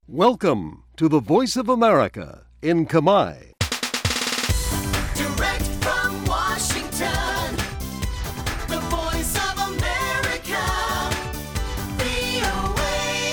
Welcome to the Voice of America in Khmer. Direct from Washington, the Voice of America, VOA.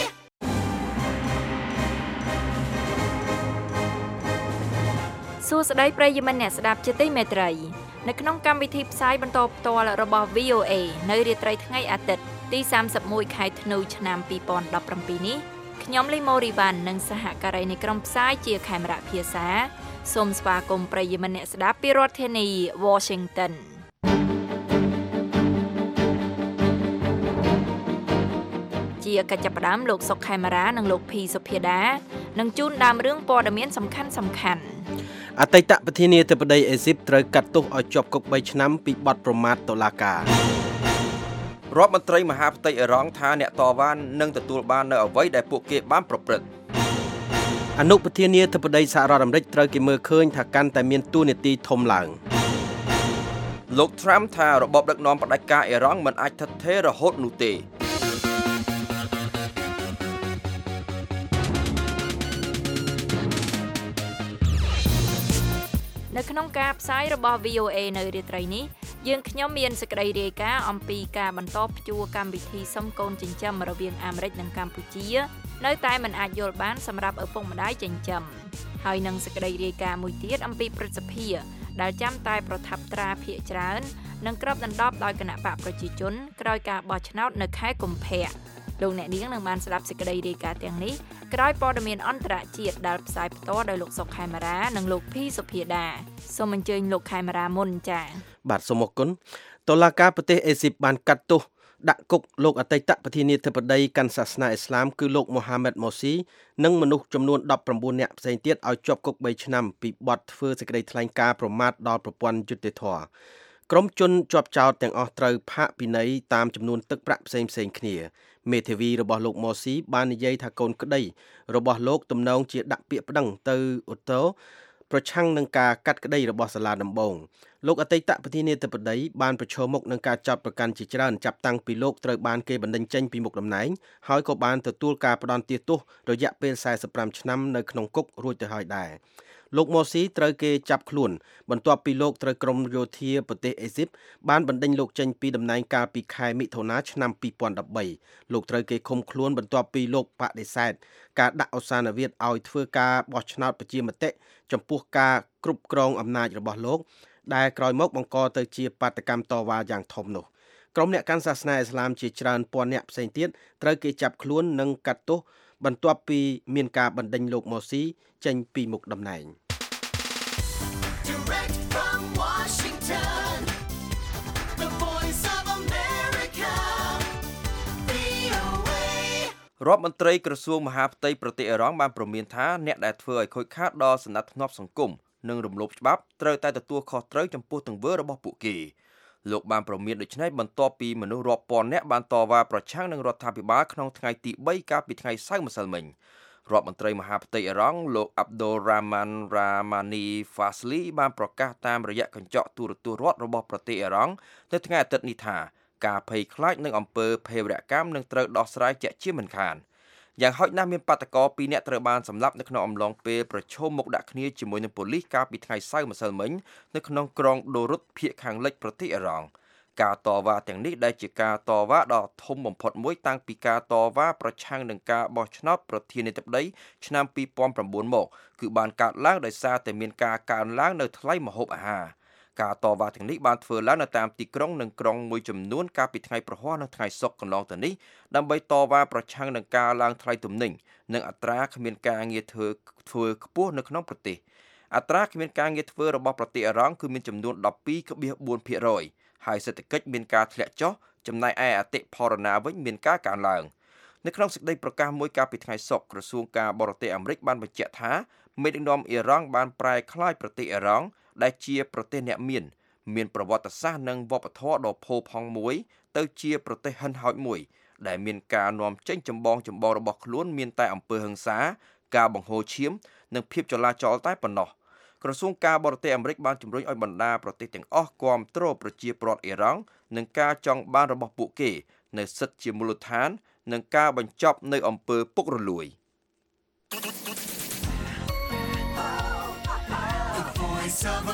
សួស្តីប្រិយមិត្តអ្នកស្ដាប់ជាទីមេត្រីនៅក្នុងកម្មវិធីផ្សាយបន្តផ្ទាល់របស់ VOA នៅរាត្រីថ្ងៃអាទិត្យទី31ខែធ្នូឆ្នាំ2017នេះខ្ញុំលីម៉ូរីវ៉ាន់និងសហការីនៃក្រុមផ្សាយជាខេមរៈភាសាសូមស្វាគមន៍ប្រិយមិត្តអ្នកស្ដាប់ពីរដ្ឋធានី Washington ជាកិច្ចផ្ដាំលោកសុកខេមរានិងលោកភីសុភាដានឹងជូនដើមរឿងព័ត៌មានសំខាន់ៗអតីតប្រធានាធិបតីអេស៊ីបត្រូវកាត់ទោសឲ្យជាប់គុក3ឆ្នាំពីបទប្រមាថតុលាការរដ្ឋមន្ត្រីមហាផ្ទៃអេរ៉ង់ថាអ្នកតវ៉ានឹងទទួលបាននៅអ្វីដែលពួកគេបានប្រព្រឹត្តអនុប្រធានាធិបតីសហរដ្ឋអាមេរិកត្រូវគេមើលឃើញថាកាន់តែមានតួនាទីធំឡើងលោក Trump ថារបបដឹកនាំផ្ដាច់ការអេរ៉ង់មិនអាចស្ថិតស្ថេររហូតនោះទេនៅក្នុងការផ្សាយរបស់ VOA នៅរាត្រីនេះយើងខ្ញុំមានសេចក្តីរាយការណ៍អំពីការបន្តព្យួរកម្មវិធីសុំកូនចិញ្ចឹមរវាងអាមេរិកនិងកម្ពុជានៅតែមិនអាចយល់បានសម្រាប់ឪពុកម្ដាយចិញ្ចឹមហើយនឹងសេចក្តីរាយការណ៍មួយទៀតអំពីព្រឹទ្ធសភាដែលចាំតែប្រថាប់ត្រាភាគច្រើននិងក្របដណ្ដប់ដោយគណៈបកប្រជាជនក្រោយការបោះឆ្នោតនៅខែកុម្ភៈលោកអ្នកនាងនឹងបានស្ដាប់សេចក្តីរាយការណ៍ទាំងនេះក្រោយព័ត៌មានអន្តរជាតិដែលផ្សាយផ្ទាល់ដោយលោកសុកខេមរានិងលោកភីសុភាដាសូមអញ្ជើញលោកខេមរាមុនចា៎បាទសូមអរគុណតុលាការប្រទេសអេស៊ីបបានកាត់ទោសដាក់គុកលោកអតីតប្រធានាធិបតីកាន់សាសនាអ៊ីស្លាមគឺលោកមូហាម៉ាត់ម៉ូស៊ីនិងមនុស្សចំនួន19នាក់ផ្សេងទៀតឲ្យជាប់គុក3ឆ្នាំពីបទធ្វើសេចក្តីថ្លែងការណ៍ប្រមាថដល់ប្រព័ន្ធយុត្តិធម៌ក្រុមជនជាប់ចោទទាំងអស់ត្រូវផាកពិន័យតាមចំនួនទឹកប្រាក់ផ្សេងគ្នាមេធាវីរបស់លោកម៉ូស៊ីបាននិយាយថាកូនក្តីរបស់លោកទំនងជាដាក់ពាក្យប្តឹងទៅអូតូប្រឆាំងនឹងការកាត់ក្តីរបស់សាលាដំបងលោកអតីតប្រធានាធិបតីបានប្រឈមមុខនឹងការចោទប្រកាន់ជាច្រើនចាប់តាំងពីលោកត្រូវបានគេបណ្តេញចេញពីមុខតំណែងហើយក៏បានទទួលការផ្តន្ទាទោសរយៈពេល45ឆ្នាំនៅក្នុងគុករួចទៅហើយដែរលោកម៉ូស៊ីត្រូវគេចាប់ខ្លួនបន្ទាប់ពីលោកត្រូវក្រុមយោធាប្រទេសអេស៊ីបបានបណ្តេញលោកចេញពីតំណែងកាលពីខែមិថុនាឆ្នាំ2013លោកត្រូវគេឃុំខ្លួនបន្ទាប់ពីលោកបដិសេធការដាក់ឧស្សាហនវិទ្យឲ្យធ្វើការបោះឆ្នោតប្រជាមតិចំពោះការគ្រប់គ្រងអំណាចរបស់លោកដែលក្រោយមកបង្កទៅជាបាតកម្មតវ៉ាយ៉ាងធំនោះក្រុមអ្នកកាន់សាសនាអ៊ីស្លាមជាច្រើនពាន់អ្នកផ្សេងទៀតត្រូវគេចាប់ខ្លួននិងកាត់ទោសបន្ទាប់ពីមានការបណ្តេញលោកម៉ូស៊ីចេញពីមុខតំណែង Direct from Washington, the Voice of America, VOA. រដ្ឋមន្ត្រីក្រសួងមហាផ្ទៃប្រទេសអេរ៉ង់បានព្រមានថាអ្នកដែលធ្វើឲ្យខូចខាតដល់សណ្ដាប់ធ្នាប់សង្គមនិងរំលោភច្បាប់ត្រូវតែទទួលខុសត្រូវចំពោះទង្វើរបស់ពួកគេលោកបានព្រមានដូច្នេះបន្ទាប់ពីមនុស្សរាប់ពាន់នាក់បានតវ៉ាប្រឆាំងនឹងរដ្ឋាភិបាលក្នុងថ្ងៃទី3កាលពីថ្ងៃសៅរ៍ម្សិលមិញរដ្ឋមន្ត្រីមហាផ្ទៃអេរ៉ង់លោក Abdul Rahman Ramani Fazli បានប្រកាសតាមរយៈកញ្ចក់ទូរទស្សន៍រដ្ឋរបស់ប្រទេសអេរ៉ង់នៅថ្ងៃអាទិត្យនេះថាការភ័យខ្លាចនឹងអំពើភេរវកម្មនឹងត្រូវដោះស្រាយជាក់ជាមិនខានយ៉ាងហោចណាស់មានបាតកោ2នាក់ត្រូវបានសម្លាប់នៅក្នុងអំឡុងពេលប្រជុំមុខដាក់គ្នាជាមួយនឹងប៉ូលីសកាលពីថ្ងៃសៅរ៍ម្សិលមិញនៅក្នុងក្រុងដូរុតភាគខាងលិចប្រទេសអេរ៉ង់ការតវ៉ាទាំងនេះដែលជាការតវ៉ាដ៏ធំបំផុតមួយតាំងពីការតវ៉ាប្រឆាំងនឹងការបោះឆ្នោតប្រធានាធិបតីឆ្នាំ2009មកគឺបានកើតឡើងដោយសារតែមានការកើនឡើងនៅថ្លៃម្ហូបអាហារការតវ៉ាទាំងនេះបានធ្វើឡើងនៅតាមទីក្រុងនិងក្រុងមួយចំនួនកាលពីថ្ងៃប្រហ័សនិងថ្ងៃសុក្រកន្លងទៅនេះដើម្បីតវ៉ាប្រឆាំងនឹងការឡើងថ្លៃទំនិញនិងអត្រាគ្មានការងារធ្វើខ្ពស់នៅក្នុងប្រទេសអត្រាគ្មានការងារធ្វើរបស់ប្រទេសអេរ៉ង់គឺមានចំនួន 12.4% ហើយសេដ្ឋកិច្ចមានការធ្លាក់ចុះចំណែកឯអតិផរណាវិញមានការកើនឡើងនៅក្នុងសេចក្តីប្រកាសមួយកាលពីថ្ងៃសុក្រក្រសួងការបរទេសអាមេរិកបានបញ្ជាក់ថាមេដឹកនាំអ៊ីរ៉ង់បានប្រែក្លាយប្រទេសអ៊ីរ៉ង់ដែលជាប្រទេសអ្នកមានប្រវត្តិសាស្ត្រនិងវប្បធម៌ដ៏ផូរផង់មួយទៅជាប្រទេសហិនហោចមួយដែលមានការនាំចេញចម្បងរបស់ខ្លួនមានតែអំពើហិង្សាការបង្ហូរឈាមនិងភាពចលាចលតែប៉ុណ្ណោះក្រសួងការបរទេសអាមេរិកបានជំរុញឲ្យបណ្ដាប្រទេសទាំងអស់គាំទ្រប្រជាពលរដ្ឋអ៊ីរ៉ង់និងការចង់បានរបស់ពួកគេនៅសិទ្ធិជាមូលដ្ឋាននិងការបញ្ចប់នៅអំពើពុករលួយ។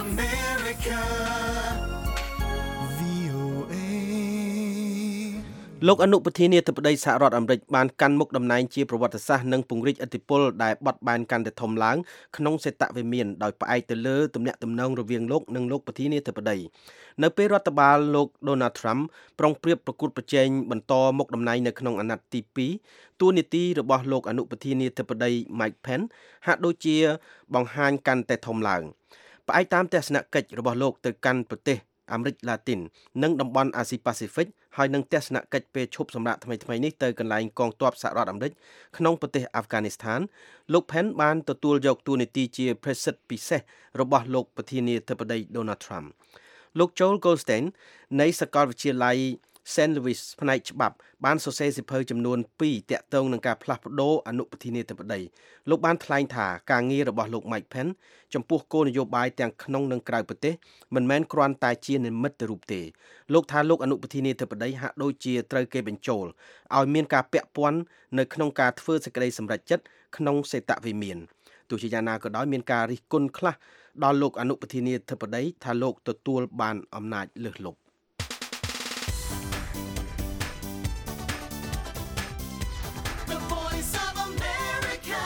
America. VOA. លោកអនុប្រធានាធិបតីសហរដ្ឋអាមេរិកបានកាន់មុខតំណែងជាប្រវត្តិសាស្ត្រនិងពង្រីកឥទ្ធិពលដែលបត់បែនកាន់តែធំឡើងក្នុងសេតវិមានដោយផ្អែកទៅលើទំនាក់ទំនងរវាងលោកនិងលោកប្រធានាធិបតីនៅពេលរដ្ឋបាលលោក Donald Trump ប្រុងប្រៀបប្រកួតប្រជែងបន្តមុខតំណែងនៅក្នុងអាណត្តិទី2តួនាទីរបស់លោកអនុប្រធានាធិបតី Mike Pence ហាក់ដូចជាបង្ហាញកាន់តែធំឡើងផ្អែកតាមទស្សនកិច្ចរបស់លោកទៅកាន់ប្រទេសអាមេរិកឡាទីននិងតំបន់អាស៊ីប៉ាស៊ីហ្វិកហើយនឹងទស្សនកិច្ចពេលឈប់សម្រាកថ្មីនេះទៅកន្លែងកងទ័ពសហរដ្ឋអាមេរិកក្នុងប្រទេសអាហ្វហ្គានីស្ថានលោក Pence បានទទួលយកតួនាទីជាប្រសិទ្ធពិសេសរបស់លោកប្រធានាធិបតី Donald Trump លោក Joel Goldstein នៃសាកលវិទ្យាល័យ St. Louis ផ្នែកច្បាប់បានសរសេរសៀវភៅចំនួន2ទាក់ទងនឹងការផ្លាស់ប្ដូរអនុប្រធានាធិបតីលោកបានថ្លែងថាការងាររបស់លោក Mike Pence ចំពោះគោលនយោបាយទាំងក្នុងនិងក្រៅប្រទេសមិនមែនគ្រាន់តែជានិមិត្តរូបទេលោកថាលោកអនុប្រធានាធិបតីហាក់ដូចជាត្រូវគេបញ្ចូលឲ្យមានការពាក់ព័ន្ធនៅក្នុងការធ្វើសេចក្តីសម្រេចចិត្តក្នុងសេតវិមានទោះជាយ៉ាងណាក៏ដោយមានការរិះគន់ខ្លះដល់លោកអនុប្រធានាធិបតីថាលោកទទួលបានអំណាចលើសលប់ The voice of America.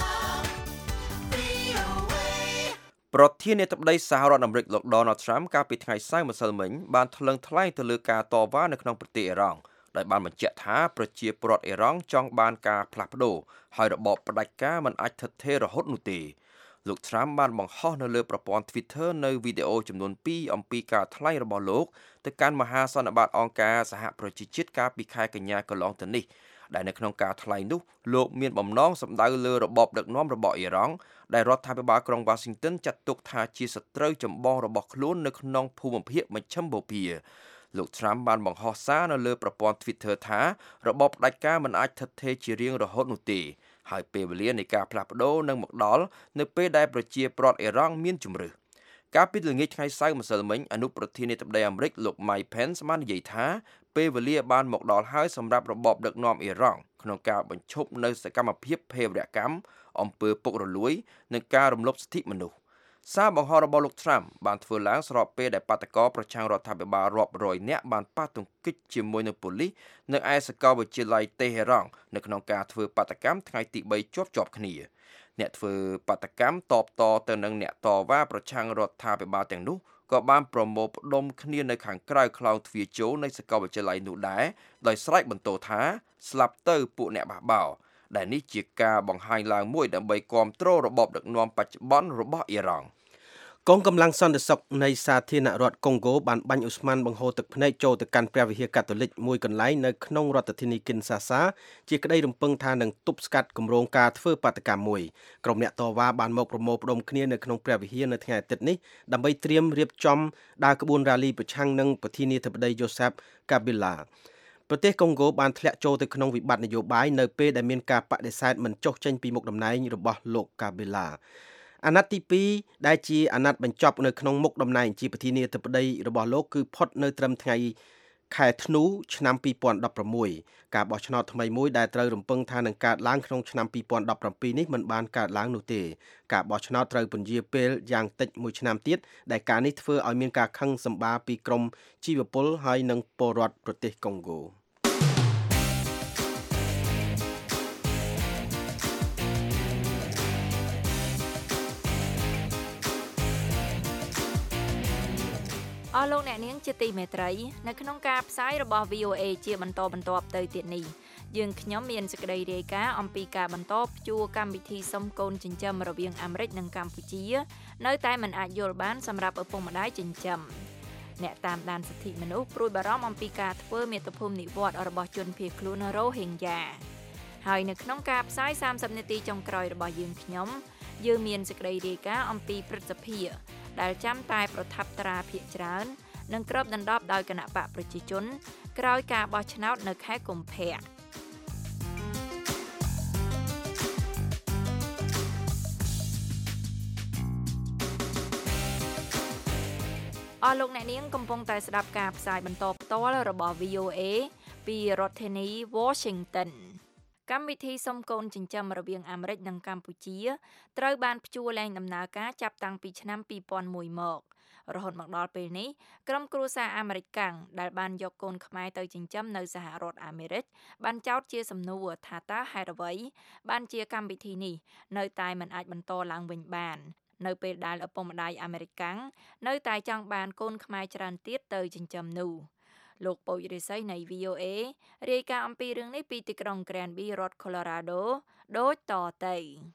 VOA. ប្រធានាធិបតីសហរដ្ឋអាមេរិកលោក Donald Trump កាលពីថ្ងៃសៅរ៍ម្សិលមិញបានថ្លឹងថ្លែងទៅលើការតវ៉ានៅក្នុងប្រទេសអ៊ីរ៉ង់ដោយបានបញ្ជាក់ថាប្រជាពលរដ្ឋអ៊ីរ៉ង់ចង់បានការផ្លាស់ប្ដូរហើយរបបផ្ដាច់ការមិនអាចស្ថិតស្ថេររហូតនោះទេលោក Trump បានបង្ហោះនៅលើប្រព័ន្ធ Twitter នៅវីដេអូចំនួន2អំពីការថ្លែងរបស់លោកទៅកាន់មហាសន្និបាតអង្គការសហប្រជាជាតិកាលពីខែកញ្ញាកន្លងទៅនេះដែលនៅក្នុងការថ្លែងនោះលោកមានបំណងសម្ដៅលើរបបដឹកនាំរបស់អ៊ីរ៉ង់ដែលរដ្ឋាភិបាលក្រុង Washington ចាត់ទុកថាជាសត្រូវចម្បងរបស់ខ្លួននៅក្នុងភូមិភាគមជ្ឈិមបូព៌ាលោក Trump បានបង្ហោះសារនៅលើប្រព័ន្ធ Twitter ថារបបផ្ដាច់ការមិនអាចស្ថិតស្ថេរជារៀងរហូតនោះទេហើយពេលវេលានៃការផ្លាស់ប្ដូរនឹងមកដល់នៅពេលដែលប្រជាពលរដ្ឋអ៊ីរ៉ង់មានជំរឿសកាលពីល្ងាចថ្ងៃសៅរ៍ម្សិលមិញអនុប្រធានាធិបតីអាមេរិកលោក Mike Pence បាននិយាយថាពេលវេលាបានមកដល់ហើយសម្រាប់របបដឹកនាំអ៊ីរ៉ង់ក្នុងការបញ្ឈប់នៅសកម្មភាពភេរវកម្មអំពើពុករលួយនិងការរំលោភសិទ្ធិមនុស្សសារបង្ហោះរបស់លោក Trump បានធ្វើឡើងស្របពេលដែលបាតកោប្រឆាំងរដ្ឋាភិបាលរាប់រយនាក់បានប៉ះទង្គិចជាមួយនឹងប៉ូលីសនៅឯសាកលវិទ្យាល័យតេហេរ៉ង់នៅក្នុងការធ្វើបាតកម្មថ្ងៃទី3ជាប់គ្នាអ្នកធ្វើបាតកម្មតបតទៅនឹងអ្នកតវ៉ាប្រឆាំងរដ្ឋាភិបាលទាំងនោះក៏បានប្រមូលផ្ដុំគ្នានៅខាងក្រៅខ្លោងទ្វារចូលនៃសាកលវិទ្យាល័យនោះដែរដោយស្រែកបន្ទោថាស្លាប់ទៅពួកអ្នកបះបោរដែលនេះជាការបង្ហាញឡើងមួយដើម្បីគាំទ្ររបបដឹកនាំបច្ចុប្បន្នរបស់អ៊ីរ៉ង់កងកម្លាំងសន្តិសុខនៃសាធារណរដ្ឋកុងហ្គោបានបាញ់ឧស្ម័នបង្ហូរទឹកភ្នែកចូលទៅកាន់ព្រះវិហារកាតូលិកមួយកន្លែងនៅក្នុងរដ្ឋធានីគិនសាសាជាក្តីរំពឹងថានឹងទប់ស្កាត់គម្រោងការធ្វើបាតកម្មមួយក្រុមអ្នកតវ៉ាបានមកប្រមូលផ្ដុំគ្នានៅក្នុងព្រះវិហារនៅថ្ងៃអាទិត្យនេះដើម្បីត្រៀមរៀបចំដើរក្បួនរ៉ាលីប្រឆាំងនឹងប្រធានាធិបតី Joseph Kabila ប្រទេសកុងហ្គោបានធ្លាក់ចូលទៅក្នុងវិបត្តិនយោបាយនៅពេលដែលមានការបដិសេធមិនចុះចេញពីមុខតំណែងរបស់លោក Kabilaអាណត្តិទី2ដែលជាអាណត្តិបញ្ចប់នៅក្នុងមុខតំណែងជាប្រធានាធិបតីរបស់លោកគឺផុតនៅត្រឹមថ្ងៃខែធ្នូឆ្នាំ2016ការបោះឆ្នោតថ្មីមួយដែលត្រូវរំពឹងថានឹងកើតឡើងក្នុងឆ្នាំ2017នេះមិនបានកើតឡើងនោះទេការបោះឆ្នោតត្រូវពន្យាពេលយ៉ាងតិច1ឆ្នាំទៀតដែលការនេះធ្វើឲ្យមានការខឹងសម្បារពីក្រមជីវពលហើយនិងពលរដ្ឋប្រទេសកុងហ្គោអស់លោកអ្នកនាងជាទីមេត្រីនៅក្នុងការផ្សាយរបស់ VOA ជាបន្តបន្ទាប់ទៅទៀតនេះយើងខ្ញុំមានសេចក្តីរាយការណ៍អំពីការបន្តព្យួរកម្មវិធីសុំកូនចិញ្ចឹមរវាងអាមេរិកនិងកម្ពុជានៅតែមិនអាចយល់បានសម្រាប់ឪពុកម្ដាយចិញ្ចឹមអ្នកតាមដានសិទ្ធិមនុស្សព្រួយបារម្ភអំពីការធ្វើមាតុភូមិនិវត្តន៍របស់ជនភៀសខ្លួនរ៉ូហិងយ៉ាហើយនៅក្នុងការផ្សាយ30នាទីចុងក្រោយរបស់យើងមានសេចក្តីរាយការណ៍អំពីព្រឹទ្ធសភាដែលចាំតែប្រថាប់ត្រាភាគច្រើននិងគ្របដណ្ដប់ដោយគណៈបកប្រជាជនក្រោយការបោះឆ្នោតនៅខែកុម្ភៈអស់លោកអ្នកនាងកំពុងតែស្ដាប់ការផ្សាយបន្តផ្ទាល់របស់ VOA ពីរដ្ឋធានី Washingtonកម្មវិធីសុំកូនចិញ្ចឹមរវាងអាមេរិកនិងកម្ពុជាត្រូវបានព្យួរលែងដំណើរការចាប់តាំងពីឆ្នាំ2001មករហូតមកដល់ពេលនេះក្រុមគ្រួសារអាមេរិកកាំងដែលបានយកកូនខ្មែរទៅចិញ្ចឹមនៅសហរដ្ឋអាមេរិកបានចោទជាសំណួរថាតើហេតុអ្វីបានជាកម្មវិធីនេះនៅតែមិនអាចបន្តឡើងវិញបាននៅពេលដែលឪពុកម្ដាយអាមេរិកកាំងនៅតែចង់បានកូនខ្មែរច្រើនទៀតទៅចិញ្ចឹមនោះលោកពូចរិស័យនៃ VOA រាយការណ៍អំពីរឿងនេះពីទីក្រុង Granby រដ្ឋ Colorado ដូចតទៅ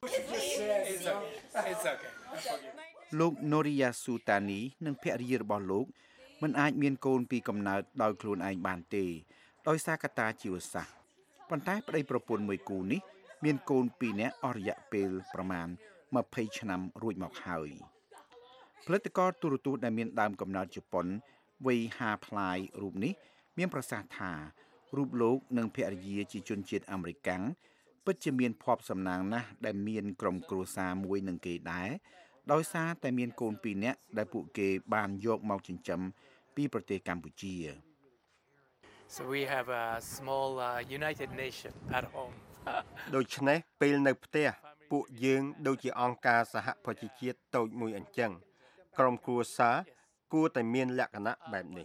លោក Noriyasu Tani និងភរិយារបស់លោកមិនអាចមានកូនពីកំណើតដោយខ្លួនឯងបានទេដោយសារកត្តាជីវសាស្ត្រប៉ុន្តែប្តីប្រពន្ធមួយគូនេះមានកូន2នាក់អស់រយៈពេលប្រមាណ20ឆ្នាំរួចមកហើយផលិតករទូរទស្សន៍ដែលមានដើមកំណើតជប៉ុនវ័យ50ប្លាយរូបនេះមានប្រសាសន៍ថារូបលោកនិងភរិយាជាជនជាតិអាមេរិកកាំងពិតជាមានភ័ព្វសំណាងណាស់ដែលមានក្រុមគ្រួសារមួយនឹងគេដែរដោយសារតែមានកូន2នាក់ដែលពួកគេបានយកមកចិញ្ចឹមពីប្រទេសកម្ពុជា So we have a small United Nation at home. ដូច្នេះពេលនៅផ្ទះពួកយើងដូចជាអង្គការសហប្រជាជាតិតូចមួយអញ្ចឹងក្រុមគ្រួសារគួរតែមានលក្ខណៈបែបនេះ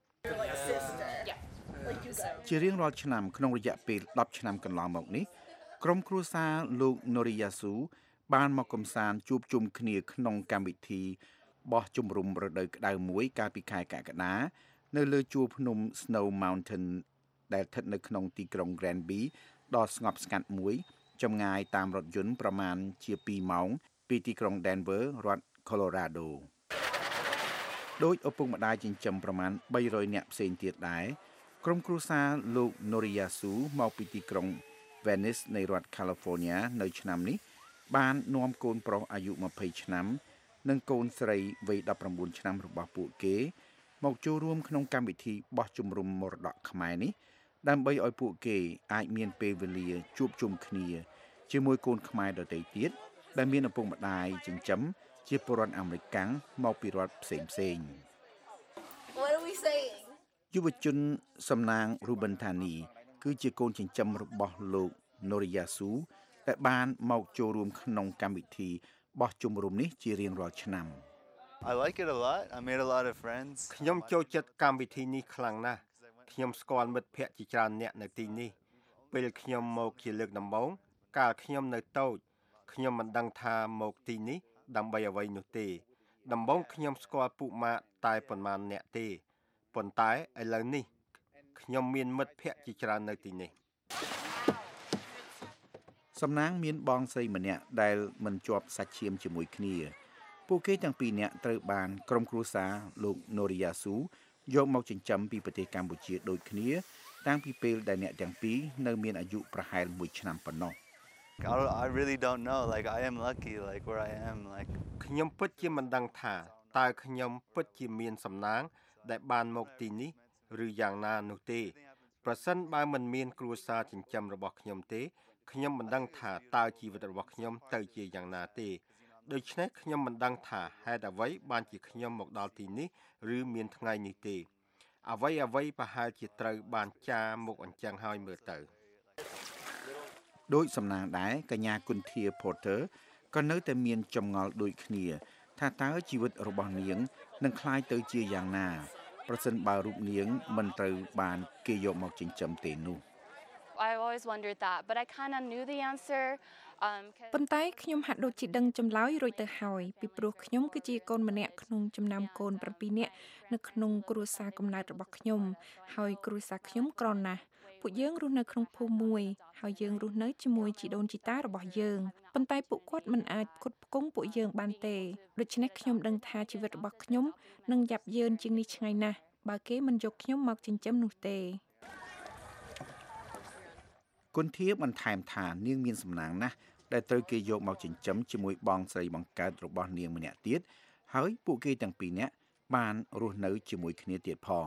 ជារៀងរាល់ឆ្នាំក្នុងរយៈពេល10ឆ្នាំកន្លងមកនេះក្រុមគ្រួសារលោក Noriyasu បានមកកំសាន្តជួបជុំគ្នាក្នុងកម្មវិធីបោះជំរុំរដូវក្តៅមួយកាលពីខែកក្កដានៅលើជួរភ្នំ Snow Mountain ដែលស្ថិតនៅក្នុងទីក្រុង Granby ដ៏ស្ងប់ស្ងាត់មួយចម្ងាយតាមរថយន្តប្រមាណជា2ម៉ោងពីទីក្រុង Denver រដ្ឋ Colorado ដោយឪពុកម្ដាយចិញ្ចឹមប្រមាណ300នាក់ផ្សេងទៀតដែរក្រុមគ្រួសារលោក Noriyasu មកពីទីក្រុង Venice នៃរដ្ឋ California នៅឆ្នាំនេះបាននាំកូនប្រុសអាយុ20ឆ្នាំនិងកូនស្រីវ័យ19ឆ្នាំរបស់ពួកគេមកចូលរួមក្នុងកម្មវិធីបោះជំរំមរតកខ្មែរនេះដើម្បីឲ្យពួកគេអាចមានពេលវេលាជួបជុំគ្នាជាមួយកូនខ្មែរដទៃទៀតដែលមានឪពុកម្ដាយចិញ្ចឹមជាពលរដ្ឋអាមេរិកកាំងមកពីរដ្ឋផ្សេងៗ What are we saying? យុវជនសំណាង Ruben Thani គឺជាកូនចិញ្ចឹមរបស់លោក Noriyasu ដែលបានមកចូលរួមក្នុងកម្មវិធីបោះជំរំនេះជារៀងរាល់ឆ្នាំ I like it a lot. I made a lot of friends. ខ្ញុំចូលចិត្តកម្មវិធីនេះខ្លាំងណាស់ខ្ញុំស្គាល់មិត្តភ័ក្តិជាច្រើនអ្នកនៅទីនេះពេលខ្ញុំមកជាលើកដំបូងកាលខ្ញុំនៅតូចខ្ញុំមិនដឹងថាមកទីនេះដើម្បីអ្វីនោះទេដំបូងខ្ញុំស្គាល់ពួកម៉ាក់តែប៉ុន្មានអ្នកទេប៉ុន្តែឥឡូវនេះខ្ញុំមានមិត្តភ័ក្តិជាច្រើននៅទីនេះសំណាងមានបងស្រីម្នាក់ដែលមិនជាប់សាច់ឈាមជាមួយគ្នាពួកគេទាំងពីរនាក់ត្រូវបានក្រុមគ្រួសារលោក Noriyasu យកមកចិញ្ចឹមពីប្រទេសកម្ពុជាដូចគ្នាតាំងពីពេលដែលអ្នកទាំងពីរនៅមានអាយុប្រហែល1ឆ្នាំប៉ុណ្ណោះ I really don't know. Like I am lucky. Like where I am. Like ខ្ញុំពិតជាមិនដឹងថាតើខ្ញុំពិតជាមានសំណាងដែលបានមកទីនេះឬយ៉ាងណានោះទេប្រសិនបើមិនមានគ្រួសារចិញ្ចឹមរបស់ខ្ញុំទេខ្ញុំមិនដឹងថាតើជីវិតរបស់ខ្ញុំទៅជាយ៉ាងណាទេដូច្នេះខ្ញុំមិនដឹងថាហេតុអ្វីបានជាខ្ញុំមកដល់ទីនេះឬមានថ្ងៃនេះទេអ្វីប្រហែលជាត្រូវបានចារមុខអញ្ចឹងហើយមើលទៅដោយសំណាងដែរកញ្ញាគុន្ធា Porter ក៏នៅតែមានចម្ងល់ដូចគ្នាថាតើជីវិតរបស់នាងនឹងคล้ายទៅជាយ៉ាងណាប្រសិនបើរូបនាងមិនត្រូវបានគេយកមកចិញ្ចឹមទេនោះ I always wondered that but I kind of knew the answer ប៉ុន្តែខ្ញុំហាក់ដូចជាដឹងចម្លើយរួចទៅហើយពីព្រោះខ្ញុំគឺជាកូនម្នាក់ក្នុងចំណោមកូន7នាក់នៅក្នុងគ្រួសារកំណើតរបស់ខ្ញុំហើយគ្រួសារខ្ញុំក្រណាស់ពួកយើងរស់នៅក្នុងភូមិមួយហើយយើងរស់នៅជាមួយជីដូនជីតារបស់យើងប៉ុន្តែពួកគាត់មិនអាចផ្គត់ផ្គង់ពួកយើងបានទេដូច្នេះខ្ញុំដឹងថាជីវិតរបស់ខ្ញុំនឹងយ៉ាប់យ៉ឺនជាងនេះឆ្ងាយណាស់បើគេមិនយកខ្ញុំមកចិញ្ចឹមនោះទេគុន្ធាបន្ថែមថានាងមានសំណាងណាស់ដែលត្រូវគេយកមកចិញ្ចឹមជាមួយបងស្រីបង្កើតរបស់នាងម្នាក់ទៀតហើយពួកគេទាំងពីរនាក់បានរស់នៅជាមួយគ្នាទៀតផង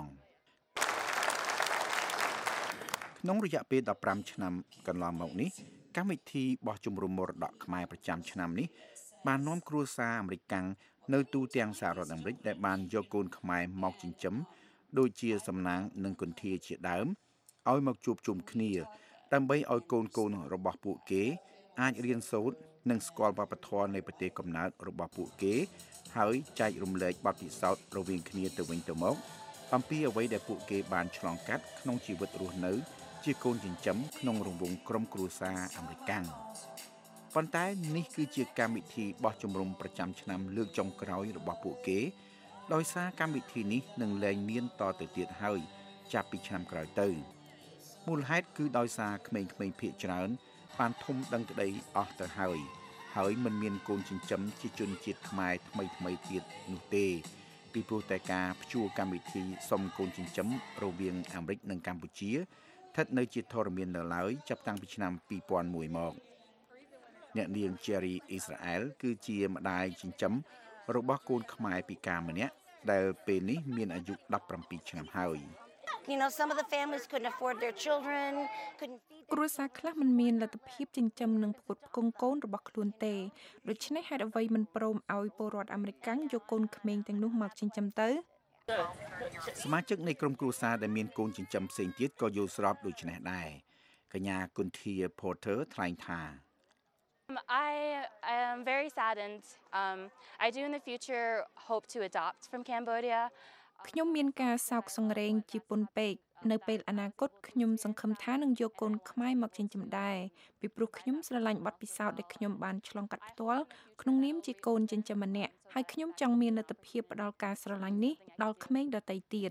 ក្នុងរយៈពេល15ឆ្នាំកន្លងមកនេះកម្មវិធីបោះជំរំមរតកខ្មែរប្រចាំឆ្នាំនេះបាននាំគ្រួសារអាមេរិកកាំងនៅទូទាំងសហរដ្ឋអាមេរិកដែលបានយកកូនខ្មែរមកចិញ្ចឹមដូចជាសំណាងនិងគុន្ធាជាដើមឲ្យមកជួបជុំគ្នាដើម្បីឲ្យកូនរបស់ពួកគេអាចរៀនសូត្រនិងស្គាល់វប្បធម៌នៃប្រទេសកំណើតរបស់ពួកគេហើយចែករំលែកបទពិសោធន៍រវាងគ្នាទៅវិញទៅមកអំពីអ្វីដែលពួកគេបានឆ្លងកាត់ក្នុងជីវិតរស់នៅជាកូនចិញ្ចឹមក្នុងរង្វង់ក្រុមគ្រួសារអាមេរិកាំងប៉ុន្តែនេះគឺជាកម្មវិធីបោះជំរំប្រចាំឆ្នាំលើកចុងក្រោយរបស់ពួកគេដោយសារកម្មវិធីនេះនឹងលែងមានតទៅទៀតហើយចាប់ពីឆ្នាំក្រោយទៅមូលហេតុគឺដោយសារក្មេងៗភាគច្រើនបានធំដឹងក្តីអស់ទៅហើយមិនមានកូនចិញ្ចឹមជាជនជាតិខ្មែរថ្មីទៀតនោះទេពីព្រោះតែការព្យួរកម្មវិធីសុំកូនចិញ្ចឹមរវាងអាមេរិកនិងកម្ពុជាស្ថិតនៅជាធរមាននៅឡើយចាប់តាំងពីឆ្នាំ2001មកអ្នកនាង Jerry Israel គឺជាម្ដាយចិញ្ចឹមរបស់កូនខ្មែរពិការម្នាក់ដែលពេលនេះមានអាយុ17ឆ្នាំហើយ You know, some of the families couldn't afford their children, couldn't feed គ្រួសារខ្លះមិនមានលទ្ធភាពចិញ្ចឹមនិងផ្គត់ផ្គង់កូនរបស់ខ្លួនទេដូច្នេះហេតុអ្វីមិនព្រមឲ្យពលរដ្ឋអាមេរិកយកកូនក្មេងទាំងនោះមកចិញ្ចឹមទៅសមាជិកនៃក្រុមគ្រួសារដែលមានកូនចិញ្ចឹមផ្សេងទៀតក៏យល់ស្របដូចនេះដែរកញ្ញាគុន្ធា Porter ថ្លែងថា I am very saddened. I do in the future hope to adopt from Cambodia. ខ្ញុំមានការសោកសង្រេងជាពន់ពេកនៅពេលអនាគតខ្ញុំសង្ឃឹមថានឹងយកកូនខ្មែរមកចិញ្ចឹមដែរពីព្រោះខ្ញុំស្រឡាញ់បទពិសោធន៍ដែលខ្ញុំបានឆ្លងកាត់ផ្ទាល់ក្នុងនាមជាកូនចិញ្ចឹមម្នាក់ហើយខ្ញុំចង់មានលទ្ធភាពផ្ដល់ការស្រឡាញ់នេះដល់ក្មេងដទៃទៀត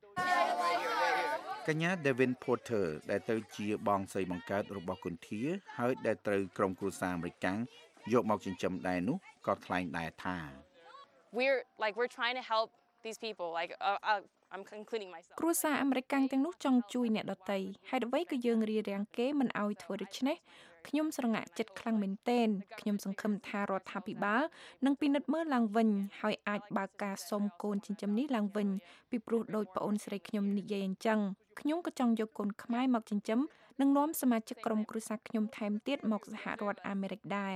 កញ្ញា Devin Porter ដែលទៅជាបងស្រីបង្កើតរបស់គុន្ធាហើយដែលត្រូវក្រុមគ្រួសារអាមេរិកយកមកចិញ្ចឹមដែរនោះក៏ថ្លែងដែរថា We're trying to help these people I'm including myself គ្រួសារអាមេរិកទាំងនោះចង់ជួយអ្នកដទៃហេតុអ្វីក៏យើងរារាំងគេមិនឲ្យធ្វើដូច្នេះខ្ញុំស្រងាក់ចិត្តខ្លាំងមែនទែនខ្ញុំសង្ឃឹមថារដ្ឋាភិបាលនឹងពិនិត្យមើលឡើងវិញហើយអាចបើកការសុំកូនចិញ្ចឹមនេះឡើងវិញពីព្រោះដោយប្អូនស្រីខ្ញុំនិយាយអញ្ចឹងខ្ញុំក៏ចង់យកកូនខ្មែរមកចិញ្ចឹមនិងនាំសមាជិកក្រុមគ្រួសារខ្ញុំថែមទៀតមកសហរដ្ឋអាមេរិកដែរ